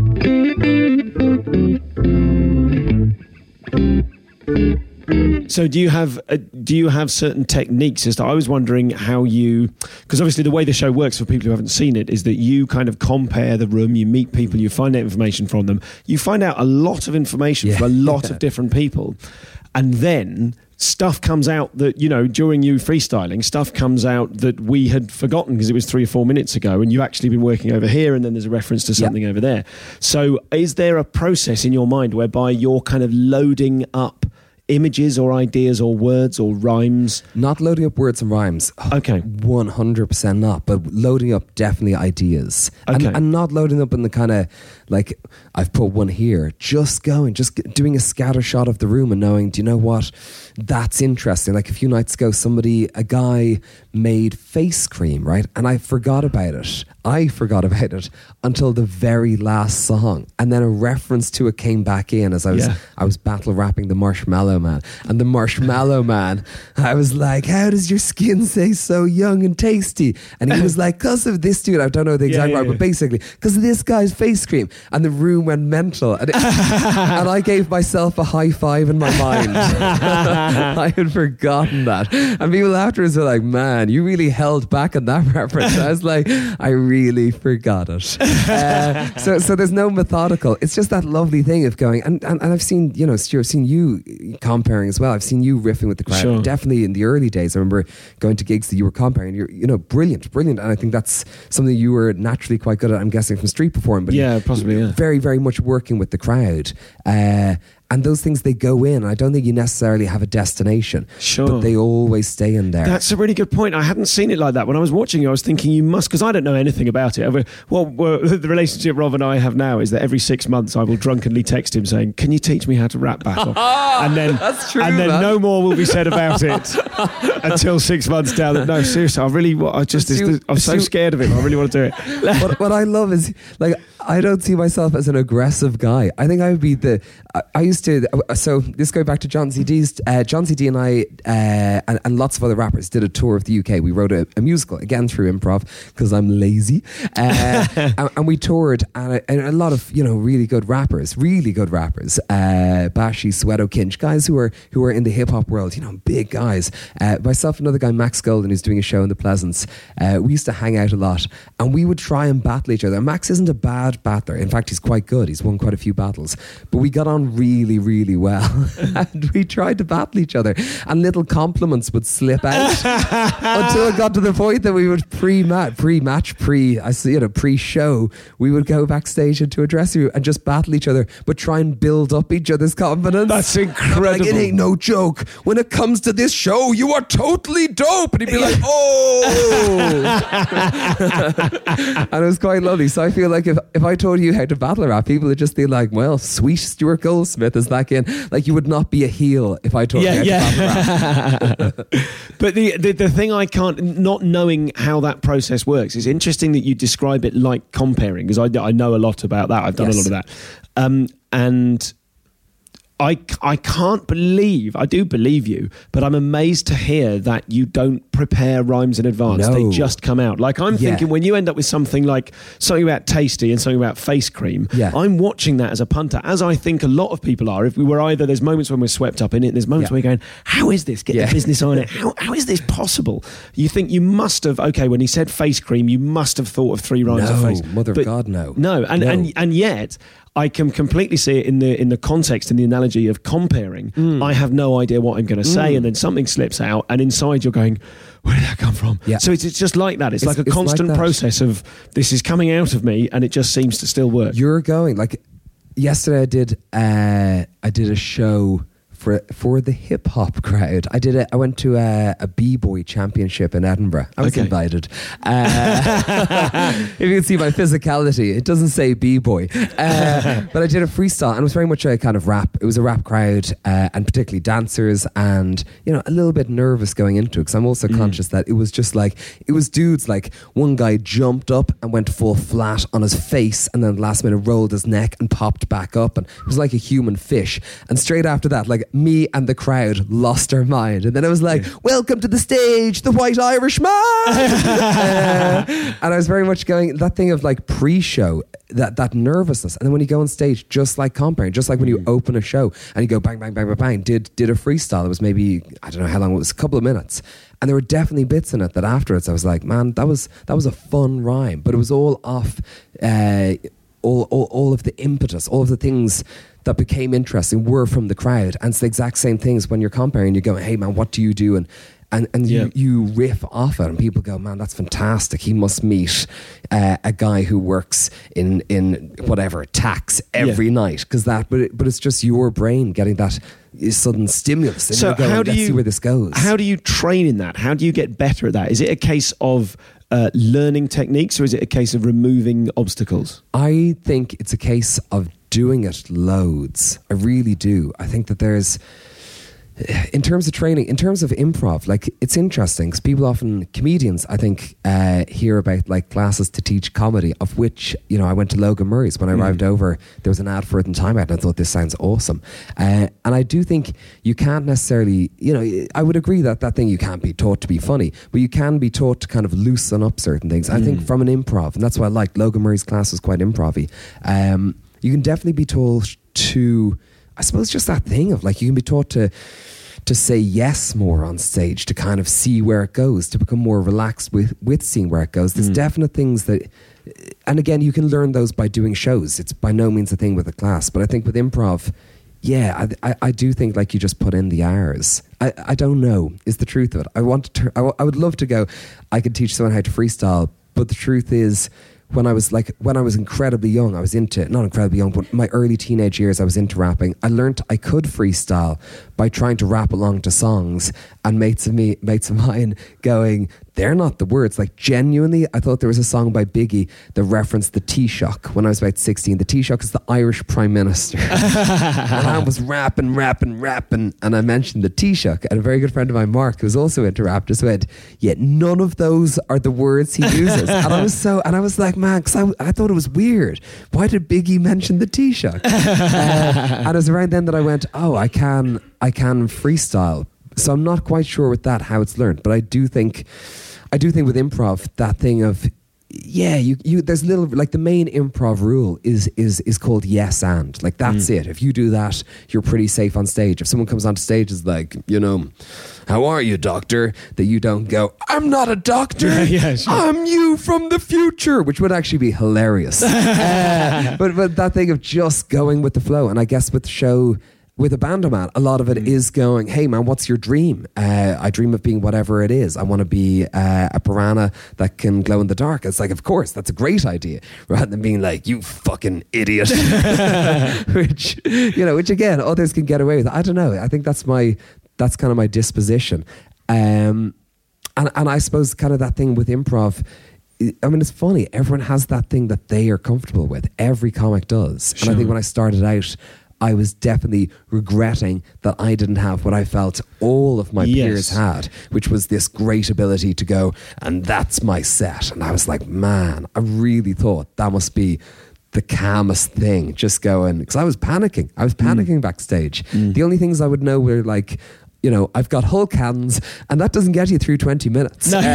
So do you have uh, do you have certain techniques? As to, I was wondering how you, because obviously the way the show works for people who haven't seen it is that you kind of compare the room, you meet people, you find out information from them, you find out a lot of information Yeah. from a lot Yeah. of different people, and then stuff comes out that, you know, during you freestyling, stuff comes out that we had forgotten because it was three or four minutes ago, and you've actually been working over here, and then there's a reference to something over there. So is there a process in your mind whereby you're kind of loading up images or ideas or words or rhymes? Not loading up words and rhymes. Okay. one hundred percent not, but loading up definitely ideas. Okay. And, and not loading up in the kind of, like, I've put one here. Just going, just g- doing a scatter shot of the room and knowing, do you know what? That's interesting. Like a few nights ago, somebody, a guy made face cream, right? And I forgot about it. I forgot about it until the very last song. And then a reference to it came back in as I was, Yeah. I was battle rapping the Marshmallow Man. And the Marshmallow Man, I was like, how does your skin say so young and tasty? And he was like, because of this dude, I don't know the exact yeah, word, yeah. but basically, because of this guy's face cream. And the room went mental. And, it, and I gave myself a high five in my mind. I had forgotten that. And people afterwards were like, man, you really held back on that reference. I was like, I really forgot it. Uh, so so there's no methodical. It's just that lovely thing of going, and, and, and I've seen, you know, Stu, I've seen you comparing as well. I've seen you riffing with the crowd. Sure. Definitely in the early days. I remember going to gigs that you were comparing. You're, you know, brilliant, brilliant. And I think that's something you were naturally quite good at, I'm guessing, from street performing. But Yeah, possibly, yeah. Very, very much working with the crowd. Uh, And those things, they go in. I don't think you necessarily have a destination. Sure. But they always stay in there. That's a really good point. I hadn't seen it like that. When I was watching you, I was thinking you must, because I don't know anything about it. Well, well, the relationship Rob and I have now is that every six months I will drunkenly text him saying, can you teach me how to rap battle? and then, That's true, and then man. no more will be said about it until six months down. No, seriously, I really, I just, It's you- I'm so it's you- scared of it. I really want to do it. what, what I love is, like, I don't see myself as an aggressive guy. I think I would be the. I, I used to. So this goes back to John C. D's. Uh, John C. D and I uh, and, and lots of other rappers did a tour of the U K. We wrote a, a musical again through improv because I'm lazy, uh, and, and we toured and a, and a lot of you know really good rappers, really good rappers. Uh, Bashi, Sweato, Kinch, guys who are who are in the hip hop world. You know, big guys. Uh, myself, another guy, Max Golden, who's doing a show in the Pleasance. Uh, we used to hang out a lot, and we would try and battle each other. Max isn't a bad battler. In fact, he's quite good. He's won quite a few battles. But we got on really, really well. And we tried to battle each other. And little compliments would slip out until it got to the point that we would pre-match, pre-match, pre, I see, you know, pre-show, we would go backstage into a dressing room and just battle each other, but try and build up each other's confidence. That's Like, incredible. it ain't no joke. When it comes to this show, you are totally dope. And he'd be like, oh. And it was quite lovely. So I feel like if, if I told you how to battle rap, people would just be like, well, sweet Stuart Goldsmith is back in. Like, you would not be a heel if I told Yeah, you how yeah. to battle rap. But the, the the thing I can't, not knowing how that process works, it's interesting that you describe it like comparing, because I, I know a lot about that. I've done Yes. a lot of that. Um, and I, I can't believe, I do believe you, but I'm amazed to hear that you don't prepare rhymes in advance. No. They just come out. Like, I'm Yeah. thinking when you end up with something like something about Tasty and something about face cream, Yeah. I'm watching that as a punter, as I think a lot of people are. If we were either, there's moments when we're swept up in it, and there's moments Yeah. where we're going, how is this? Get Yeah. the business on it. How, how is this possible? You think you must have, okay, when he said face cream, you must have thought of three rhymes of No, face. mother of But- God, no. No, and, No. and and yet I can completely see it in the in the context, in the analogy of comparing. Mm. I have no idea what I'm going to say, and then something slips out, and inside you're going, where did that come from? Yeah. So it's, it's just like that. It's, It's- like a it's like constant that. process of this is coming out of me, and it just seems to still work. You're going, like, yesterday I did, uh, I did a show for for the hip hop crowd. I did it. I went to a, a b-boy championship in Edinburgh. I was Okay. invited. Uh, if you can see my physicality, it doesn't say b-boy. Uh, but I did a freestyle, and it was very much a kind of rap. It was a rap crowd, uh, and particularly dancers, and you know, a little bit nervous going into it because I'm also conscious that it was just like it was dudes. Like, one guy jumped up and went full flat on his face, and then at the last minute rolled his neck and popped back up, and it was like a human fish. And straight after that, like, me and the crowd lost our mind, and then I was like, welcome to the stage, the White Irishman. uh, and I was very much going that thing of like pre-show, that that nervousness, and then when you go on stage, just like comparing, just like when you open a show and you go bang bang bang bang bang, did did a freestyle. It was maybe, I don't know how long it was, a couple of minutes, and there were definitely bits in it that afterwards I was like, man, that was that was a fun rhyme, but it was all off uh, all, all all of the impetus, all of the things that became interesting were from the crowd. And it's the exact same things when you're comparing. You're going, hey man, what do you do? And and, and Yeah. you, you riff off it, and people go, man, that's fantastic. He must meet uh, a guy who works in in whatever tax every Yeah. night, because that. But it, but it's just your brain getting that sudden stimulus. And So you're going, how do let's you see where this goes? How do you train in that? How do you get better at that? Is it a case of uh, learning techniques, or is it a case of removing obstacles? I think it's a case of doing it loads. I really do. I think that there's, in terms of training, in terms of improv, like, it's interesting because people often, comedians, I think, uh, hear about like classes to teach comedy, of which, you know, I went to Logan Murray's. When I arrived over, there was an ad for it in Time Out, and I thought, this sounds awesome. Uh, and I do think you can't necessarily, you know, I would agree that that thing, you can't be taught to be funny, but you can be taught to kind of loosen up certain things. I think from an improv, and that's why I liked Logan Murray's class, was quite improv-y. Um, you can definitely be taught to, I suppose, just that thing of like, you can be taught to to say yes more on stage, to kind of see where it goes, to become more relaxed with, with seeing where it goes. There's definite things that, and again, you can learn those by doing shows. It's by no means a thing with a class, but I think with improv, yeah, I, I, I do think like you just put in the hours. I, I don't know, is the truth of it. I want to, I, w- I would love to go, I could teach someone how to freestyle, but the truth is, when I was like, when I was incredibly young, I was into, not incredibly young, but my early teenage years, I was into rapping. I learned I could freestyle by trying to rap along to songs, and mates of me, mates of mine going, they're not the words. Like, genuinely, I thought there was a song by Biggie that referenced the Taoiseach when I was about sixteen. The Taoiseach is the Irish Prime Minister. And I was rapping, rapping, rapping, and I mentioned the Taoiseach, and a very good friend of mine, Mark, who was also into rap, just went, yet none of those are the words he uses. And I was so, and I was like, man, because I, I thought it was weird. Why did Biggie mention the Taoiseach? uh, and it was around then that I went, oh, I can, I can freestyle. So I'm not quite sure with that how it's learned, but I do think, I do think with improv, that thing of, yeah, you, you, there's little, like the main improv rule is, is, is called yes and. Like, that's mm. it. If you do that, you're pretty safe on stage. If someone comes on stage is like, you know, how are you, doctor? That you don't go, I'm not a doctor. Yeah, yeah, sure. I'm you from the future, which would actually be hilarious. uh, but, but that thing of just going with the flow. And I guess with the show, with a Bandoman, a lot of it mm. is going, hey man, what's your dream? Uh, I dream of being whatever it is. I want to be uh, a piranha that can glow in the dark. It's like, of course, that's a great idea. Rather than being like, you fucking idiot. which, you know, which again, others can get away with. I don't know. I think that's my, that's kind of my disposition. Um, and, and I suppose kind of that thing with improv, I mean, it's funny. Everyone has that thing that they are comfortable with. Every comic does. Sure. And I think when I started out, I was definitely regretting that I didn't have what I felt all of my yes. peers had, which was this great ability to go, and that's my set. And I was like, man, I really thought that must be the calmest thing, just going, because I was panicking. I was panicking mm. backstage. Mm. The only things I would know were like, you know, I've got Hulk hands, and that doesn't get you through twenty minutes. No.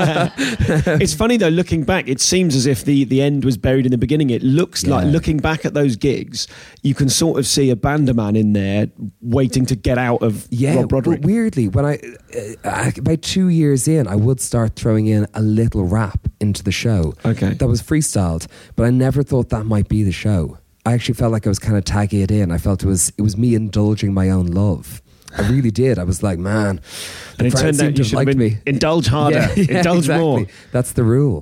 It's funny though, looking back, it seems as if the, the end was buried in the beginning. It looks yeah. like, looking back at those gigs, you can sort of see a Bandoman in there waiting to get out of yeah, Rob Broderick. But weirdly, when I, uh, about two years in, I would start throwing in a little rap into the show. Okay. That was freestyled, but I never thought that might be the show. I actually felt like I was kind of tagging it in. I felt it was it was me indulging my own love. I really did. I was like, man, and it turned out you should have been me. Indulge harder, yeah, yeah, indulge exactly. more. That's the rule.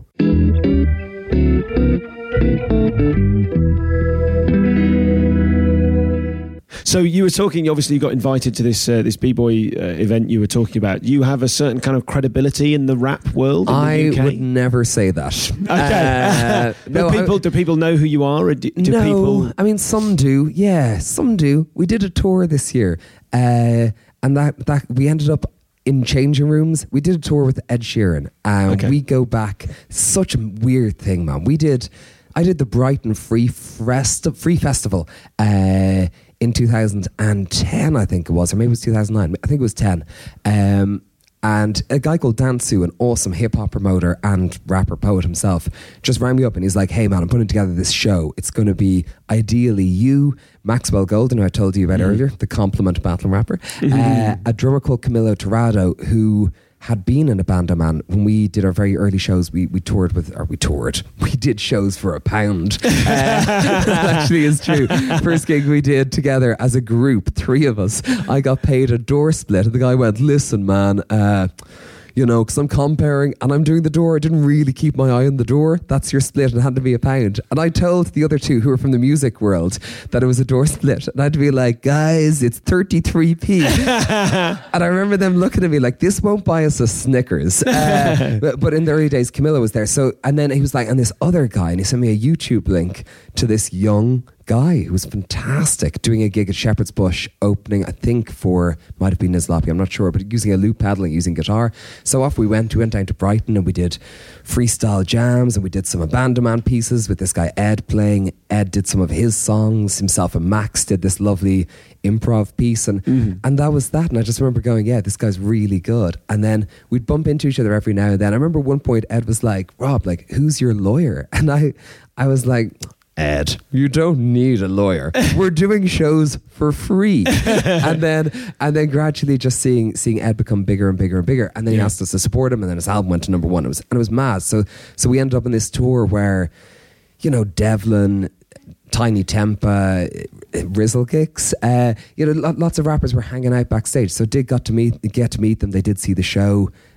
So you were talking, obviously you got invited to this uh, this B-Boy uh, event you were talking about. You have a certain kind of credibility in the rap world in I the U K? Would never say that. Okay. Uh, no, people, I, do people know who you are? Or do, do no, people... I mean, some do. Yeah, some do. We did a tour this year. Uh, and that, that we ended up in changing rooms. We did a tour with Ed Sheeran. And okay. we go back. Such a weird thing, man. We did... I did the Brighton Free, Frest, Free Festival uh, in two thousand ten, I think it was, or maybe it was two thousand nine. I think it was ten. Um, and a guy called Dansu, an awesome hip-hop promoter and rapper poet himself, just rang me up and he's like, hey man, I'm putting together this show. It's going to be ideally you, Maxwell Golden, who I told you about mm. earlier, the compliment battle rapper, mm-hmm. uh, a drummer called Camilo Torrado, who had been in a Bandoman. When we did our very early shows, we, we toured with, or we toured, we did shows for a pound. Uh, that actually is true. First gig we did together as a group, three of us, I got paid a door split. And the guy went, listen, man, uh, you know, because I'm comparing and I'm doing the door. I didn't really keep my eye on the door. That's your split, and it had to be a pound. And I told the other two who were from the music world that it was a door split. And I had to be like, guys, it's thirty-three p. And I remember them looking at me like, this won't buy us a Snickers. Uh, but, but in the early days, Camilla was there. So, and then he was like, and this other guy, and he sent me a YouTube link to this young guy who was fantastic, doing a gig at Shepherd's Bush, opening, I think for, might have been Nizloppy, I'm not sure, but using a loop pedal and using guitar. So off we went. We went down to Brighton and we did freestyle jams and we did some Bandoman pieces with this guy Ed playing. Ed did some of his songs. Himself and Max did this lovely improv piece, and mm. and that was that. And I just remember going, yeah, this guy's really good. And then we'd bump into each other every now and then. I remember one point Ed was like, Rob, like, who's your lawyer? And I I was like, Ed, you don't need a lawyer. We're doing shows for free. and then and then gradually just seeing seeing Ed become bigger and bigger and bigger. And then yeah. he asked us to support him, and then his album went to number one. It was and it was mad. So so we ended up in this tour where, you know, Devlin, Tiny Tempa, Rizzle Kicks, uh, you know, lots of rappers were hanging out backstage. So did got to meet get to meet them. They did see the show.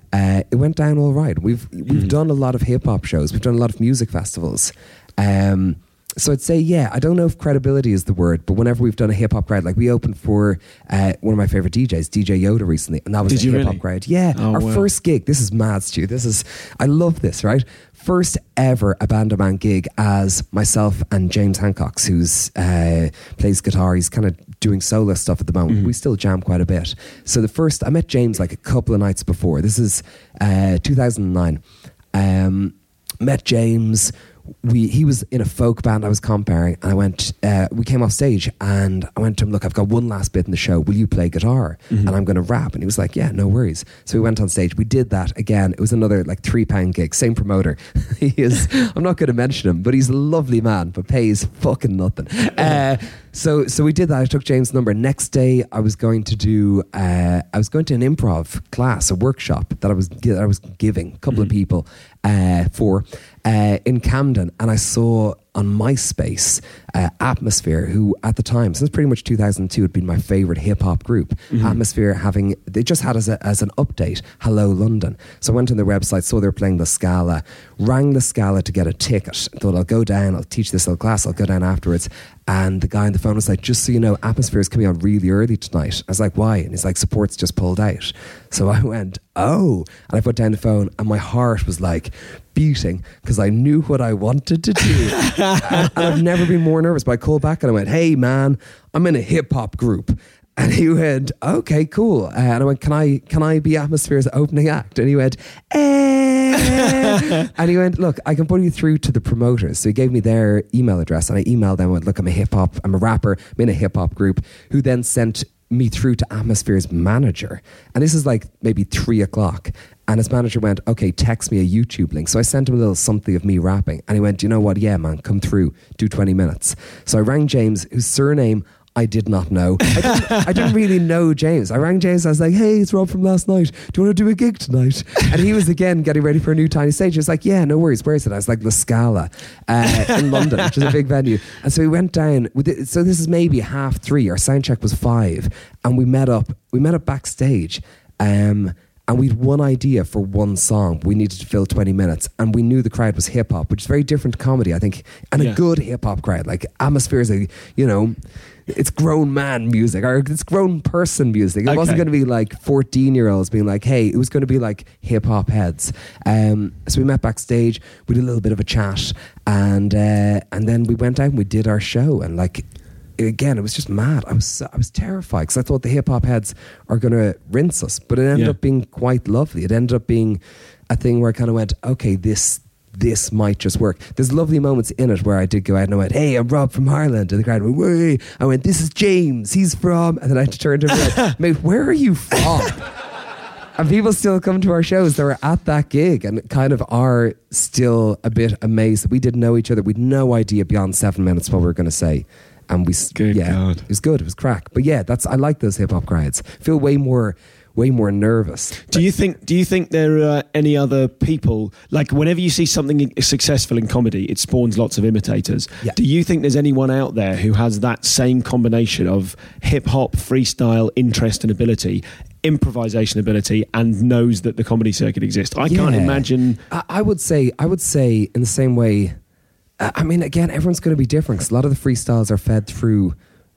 uh, it went down all right. We've we've mm. done a lot of hip hop shows. We've done a lot of music festivals. Um, so I'd say, yeah, I don't know if credibility is the word, but whenever we've done a hip hop crowd, like we opened for uh, one of my favorite D Js, D J Yoda, recently, and that was Did a hip hop really? crowd. Yeah, oh, our wow. first gig. This is mad, Stu. This is I love this. Right, first ever Abandoman gig as myself and James Hancock, who's uh, plays guitar. He's kind of doing solo stuff at the moment. Mm. We still jam quite a bit. So the first, I met James like a couple of nights before. This is uh, two thousand nine. Um, met James. We he was in a folk band I was comparing, and I went. Uh, we came off stage, and I went to him. Look, I've got one last bit in the show. Will you play guitar? Mm-hmm. And I'm going to rap. And he was like, "Yeah, no worries." So we went on stage. We did that again. It was another like three pound gig. Same promoter. He is. I'm not going to mention him, but he's a lovely man, but pays fucking nothing. Uh, so so we did that. I took James' number. Next day, I was going to do. Uh, I was going to an improv class, a workshop that I was that I was giving a couple mm-hmm. of people uh, for. Uh, in Camden, and I saw on MySpace uh, Atmosphere, who at the time, since pretty much two thousand two, had been my favourite hip hop group. Mm-hmm. Atmosphere having, they just had as, a, as an update, Hello London. So I went on their website, saw they were playing the Scala, rang the Scala to get a ticket. Thought, I'll go down, I'll teach this little class, I'll go down afterwards. And the guy on the phone was like, just so you know, Atmosphere is coming on really early tonight. I was like, why? And he's like, Support's just pulled out. So I went, oh. And I put down the phone, and my heart was like beating because I knew what I wanted to do. and, and I've never been more nervous. But I called back and I went, hey man, I'm in a hip hop group. And he went, okay, cool. Uh, and I went, can I can I be Atmosphere's opening act? And he went, eh. And he went, look, I can put you through to the promoters. So he gave me their email address, and I emailed them and went, look, I'm a hip hop, I'm a rapper, I'm in a hip hop group, who then sent me through to Atmosphere's manager. And this is like maybe three o'clock. And his manager went, okay, text me a YouTube link. So I sent him a little something of me rapping. And he went, do you know what? Yeah, man, come through, do twenty minutes. So I rang James, whose surname I did not know. I didn't, I didn't really know James. I rang James. I was like, hey, it's Rob from last night. Do you want to do a gig tonight? And he was again getting ready for a new tiny stage. He was like, yeah, no worries. Where is it? I was like, La Scala uh, in London, which is a big venue. And so we went down. With it, so this is maybe half three. Our sound check was five. And we met up. We met up backstage. Um, And we had one idea for one song. We needed to fill twenty minutes. And we knew the crowd was hip hop, which is very different to comedy, I think. And yeah. a good hip hop crowd. Like Atmosphere is a, you know, it's grown man music, or it's grown person music. It okay. wasn't going to be like fourteen year olds being like, hey, it was going to be like hip hop heads. Um, so we met backstage, we did a little bit of a chat, and uh, and then we went out and we did our show. And like, again, it was just mad. I was I was terrified because I thought the hip hop heads are going to rinse us, but it ended yeah. up being quite lovely. It ended up being a thing where I kind of went, okay, this this might just work. There's lovely moments in it where I did go out and I went, hey, I'm Rob from Ireland, and the crowd went, way. I went, this is James, he's from, and then I turned to him and went, mate, where are you from? And people still come to our shows that were at that gig and kind of are still a bit amazed that we didn't know each other. We'd no idea beyond seven minutes what we were going to say. And we, good yeah, God. It was good. It was crack. But yeah, that's I like those hip hop crowds. Feel way more, way more nervous. Do you think? Do you think there are any other people, like whenever you see something successful in comedy, it spawns lots of imitators? Yeah. Do you think there's anyone out there who has that same combination of hip hop, freestyle, interest and ability, improvisation ability, and knows that the comedy circuit exists? I yeah. can't imagine. I, I would say. I would say in the same way. I mean, again, everyone's going to be different because a lot of the freestyles are fed through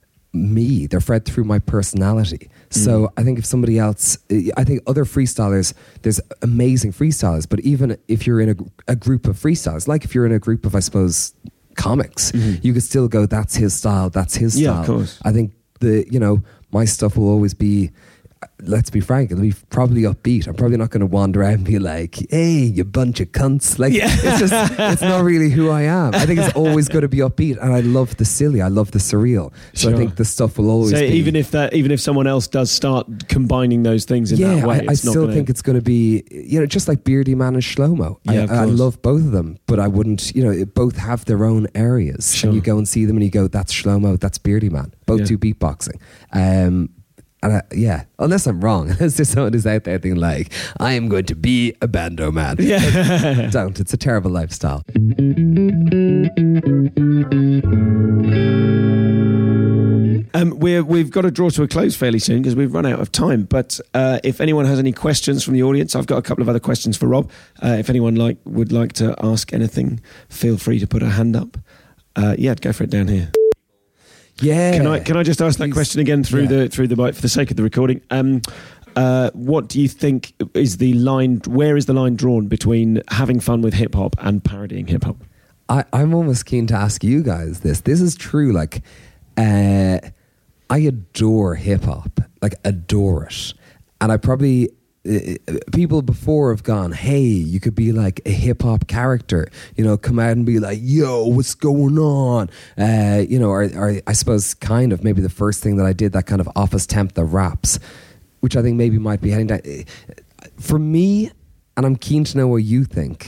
me. They're fed through my personality. Mm. So I think if somebody else, I think other freestylers, there's amazing freestylers, but even if you're in a, a group of freestylers, like if you're in a group of, I suppose, comics, mm-hmm. you could still go, that's his style, that's his style. Yeah, of course. I think the, you know, my stuff will always be, let's be frank, it'll be probably upbeat. I'm probably not going to wander around and be like, hey, you bunch of cunts. Like, yeah. it's just, it's not really who I am. I think it's always going to be upbeat, and I love the silly, I love the surreal. So sure. I think the stuff will always so be. even if that, even if someone else does start combining those things in yeah, that way, I, I still gonna... think it's going to be, you know, just like Beardy Man and Shlomo. Yeah, I, I love both of them, but I wouldn't, you know, both have their own areas. Sure. And you go and see them and you go, that's Shlomo, that's Beardy Man. Both yeah. do beatboxing. Um, And I, yeah, unless I'm wrong, unless there's someone who's out there thinking like, I am going to be a bando man. Yeah. Don't. It's a terrible lifestyle. Um, we're, we've got to draw to a close fairly soon because we've run out of time. But uh, if anyone has any questions from the audience, I've got a couple of other questions for Rob. Uh, if anyone like would like to ask anything, feel free to put a hand up. Uh, yeah, go for it down here. Yeah. Can I can I just ask that Please. question again through Yeah. the through the mic for the sake of the recording? Um, uh, what do you think is the line? Where is the line drawn between having fun with hip hop and parodying hip hop? I, I'm almost keen to ask you guys this. This is true. Like, uh, I adore hip hop. Like, adore it. And I probably, uh, people before have gone, hey, you could be like a hip hop character, you know, come out and be like, yo, what's going on? Uh, you know, or, or I suppose kind of maybe the first thing that I did, that kind of office temp that raps, which I think maybe might be heading down. For me, and I'm keen to know what you think,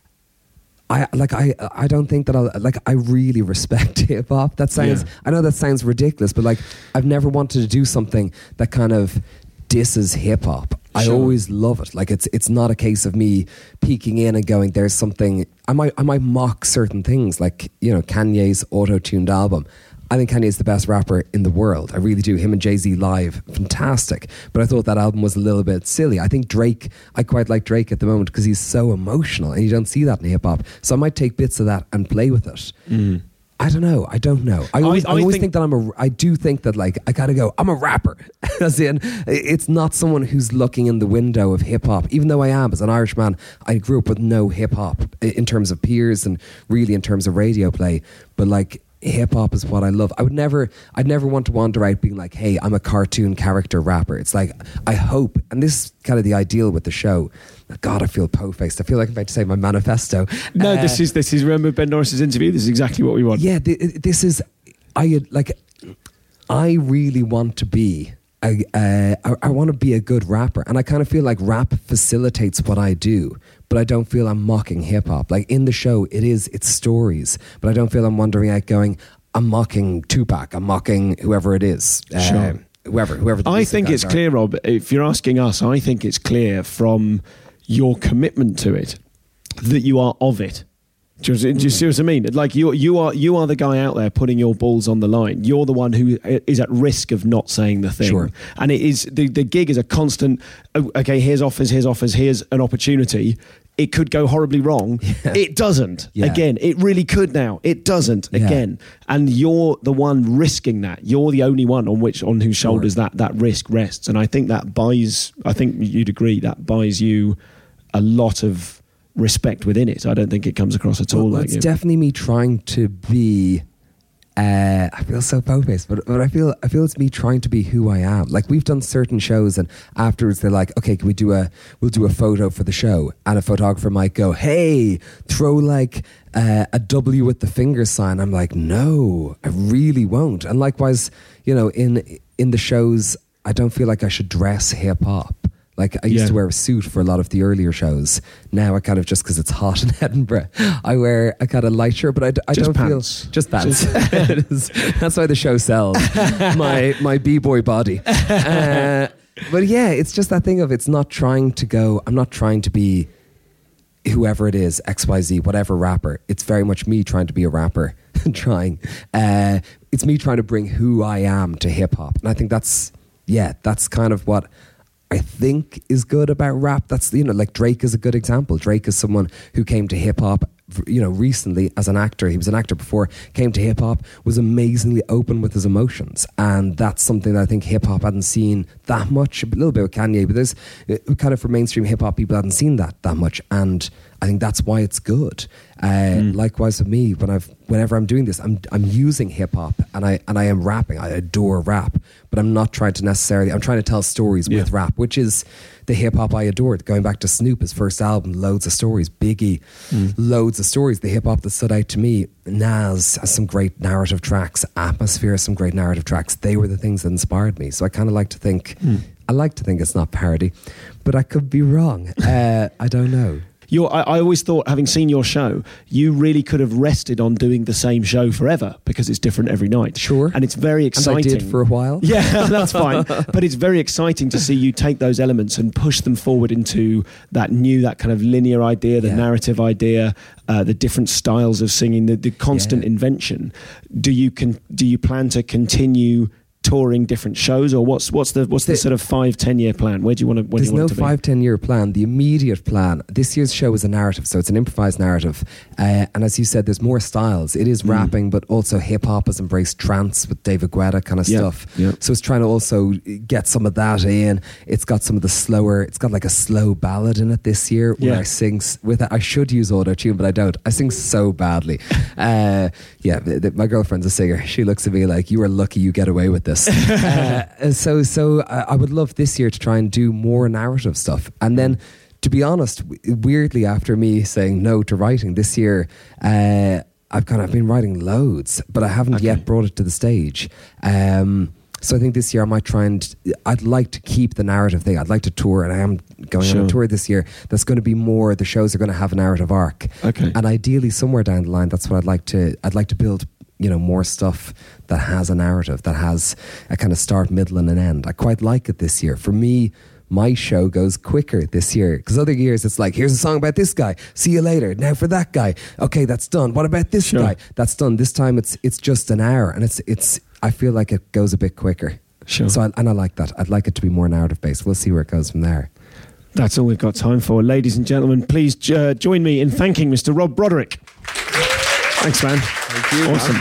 I like I I don't think that I like I really respect hip hop. That sounds Yeah. I know that sounds ridiculous, but like I've never wanted to do something that kind of disses hip hop. I Sure. always love it. Like it's it's not a case of me peeking in and going, there's something I might I might mock certain things, like, you know, Kanye's auto-tuned album. I think Kanye's the best rapper in the world. I really do. Him and Jay-Z live, fantastic. But I thought that album was a little bit silly. I think Drake, I quite like Drake at the moment because he's so emotional and you don't see that in hip-hop. So I might take bits of that and play with it. Mm. I don't know. I don't know. I always, I, I always think, think that I'm a, I do think that like, I gotta go, I'm a rapper. As in, it's not someone who's looking in the window of hip hop, even though I am. As an Irishman, I grew up with no hip hop in terms of peers and really in terms of radio play. But like, hip hop is what I love. I would never, I'd never want to wander out being like, hey, I'm a cartoon character rapper. It's like, I hope, and this is kind of the ideal with the show. God, I feel po-faced. I feel like I'm about to say my manifesto. No, uh, this is this is remember Ben Norris's interview. This is exactly what we want. Yeah, th- this is. I like. I really want to be. I uh, I, I want to be a good rapper, and I kind of feel like rap facilitates what I do. But I don't feel I'm mocking hip hop. Like in the show, it is it's stories, but I don't feel I'm wandering out going, I'm mocking Tupac. I'm mocking whoever it is. Sure. Uh, whoever, whoever. The I music think guys it's are. clear, Rob. If you're asking us, I think it's clear from your commitment to it that you are of it. Do you, do you see what I mean? Like you, you are, you are the guy out there putting your balls on the line. You're the one who is at risk of not saying the thing. Sure. And it is the the gig is a constant. oh, Okay, here's offers, here's offers, here's an opportunity. It could go horribly wrong. Yeah. It doesn't. Yeah. Again, it really could now. It doesn't. Yeah. Again, and you're the one risking that. You're the only one on which on whose shoulders Sure. that that risk rests. And I think that buys. I think you'd agree that buys you a lot of respect within it. I don't think it comes across at all. Well, like it's you. definitely me trying to be. Uh, I feel so po-faced, but but I feel I feel it's me trying to be who I am. Like we've done certain shows, and afterwards they're like, "Okay, can we do a we'll do a photo for the show?" And a photographer might go, "Hey, throw like uh, a W with the finger sign." I'm like, "No, I really won't." And likewise, you know, in in the shows, I don't feel like I should dress hip hop. Like I used Yeah. to wear a suit for a lot of the earlier shows. Now I kind of just because it's hot in Edinburgh, I wear a kind of light shirt. But I, d- I Just don't pants. feel just pants. It is- That's why the show sells my my b-boy body. Uh, but yeah, it's just that thing of it's not trying to go. I'm not trying to be whoever it is, X Y Z, whatever rapper. It's very much me trying to be a rapper. trying. Uh, it's me trying to bring who I am to hip hop, and I think that's yeah, that's kind of what I think is good about rap. That's, you know, like Drake is a good example. Drake is someone who came to hip hop, you know, recently as an actor. He was an actor before, came to hip hop, was amazingly open with his emotions. And that's something that I think hip hop hadn't seen that much. A little bit with Kanye, but there's uh, kind of for mainstream hip hop, people hadn't seen that that much. And I think that's why it's good. Uh, mm. Likewise with me, when I've, whenever I'm doing this, I'm I'm using hip hop and I and I am rapping. I adore rap, but I'm not trying to necessarily. I'm trying to tell stories Yeah. with rap, which is the hip hop I adored. Going back to Snoop, his first album, loads of stories. Biggie, mm. loads of stories. The hip hop that stood out to me. Nas has some great narrative tracks. Atmosphere has some great narrative tracks. They were the things that inspired me. So I kind of like to think. Mm. I like to think it's not parody, but I could be wrong. Uh, I don't know. You're, I, I always thought, having seen your show, you really could have rested on doing the same show forever because it's different every night. Sure. And it's very exciting. And I did for a while. Yeah, that's fine. But it's very exciting to see you take those elements and push them forward into that new, that kind of linear idea, the Yeah. narrative idea, uh, the different styles of singing, the, the constant Yeah. invention. Do you con- do you plan to continue touring different shows, or what's what's the what's the, the sort of five ten year plan? Where do you want to? Where there's do you want no it to five be? ten year plan. The immediate plan. This year's show is a narrative, so it's an improvised narrative, uh, and as you said, there's more styles. It is mm. rapping, but also hip hop has embraced trance with David Guetta kind of yeah. stuff. Yeah. So it's trying to also get some of that in. It's got some of the slower. It's got like a slow ballad in it this year where yeah. I sing with it. I should use auto tune, but I don't. I sing so badly. uh, yeah, the, the, my girlfriend's a singer. She looks at me like, you are lucky you get away with this. uh, so so I, I would love this year to try and do more narrative stuff. And then, to be honest, weirdly, after me saying no to writing this year, uh, I've kind of been writing loads, but I haven't okay. yet brought it to the stage. Um, so I think this year I might try and, I'd like to keep the narrative thing. I'd like to tour, and I am going sure. on a tour this year that's going to be more, the shows are going to have a narrative arc. Okay. And ideally somewhere down the line, that's what I'd like to, I'd like to build, you know, more stuff that has a narrative, that has a kind of start, middle and an end. I quite like it this year. For me, my show goes quicker this year, because other years it's like, here's a song about this guy, see you later, now for that guy, okay, that's done, what about this sure. guy, that's done. This time it's it's just an hour, and it's it's I feel like it goes a bit quicker. Sure. So I, and I like that. I'd like it to be more narrative based. We'll see where it goes from there. That's all we've got time for. Ladies and gentlemen, please uh, join me in thanking Mister Rob Broderick. Thanks, man. Thank you. Awesome.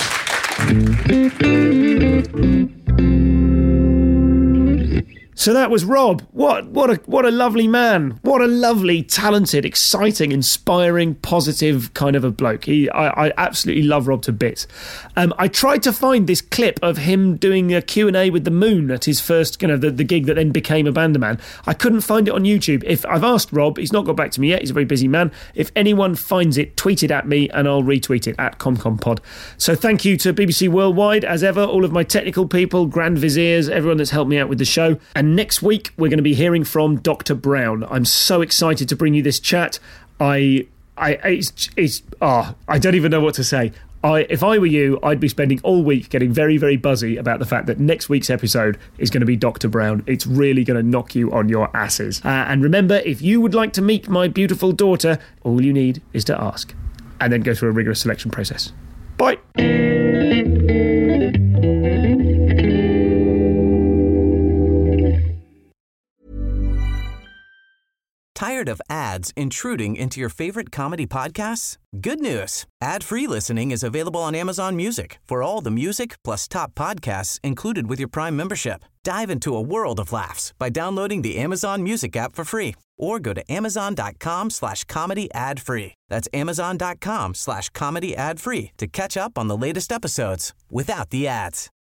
So that was Rob. What what a what a lovely man. What a lovely, talented, exciting, inspiring, positive kind of a bloke. He, I, I absolutely love Rob to bits. Um, I tried to find this clip of him doing a Q and A with the Moon at his first, you know, the, the gig that then became Abandoman. I couldn't find it on YouTube. If I've asked Rob, he's not got back to me yet. He's a very busy man. If anyone finds it, tweet it at me and I'll retweet it at ComComPod. So thank you to B B C Worldwide, as ever, all of my technical people, Grand Viziers, everyone that's helped me out with the show. And next week, we're going to be hearing from Doctor Brown. I'm so excited to bring you this chat. I, I, it's, it's, oh, I don't even know what to say. I, if I were you, I'd be spending all week getting very, very buzzy about the fact that next week's episode is going to be Doctor Brown. It's really going to knock you on your asses. Uh, and remember, if you would like to meet my beautiful daughter, all you need is to ask, and then go through a rigorous selection process. Bye. Tired of ads intruding into your favorite comedy podcasts? Good news. Ad-free listening is available on Amazon Music for all the music plus top podcasts included with your Prime membership. Dive into a world of laughs by downloading the Amazon Music app for free or go to amazon.com slash comedy ad free. That's amazon.com slash comedy ad free to catch up on the latest episodes without the ads.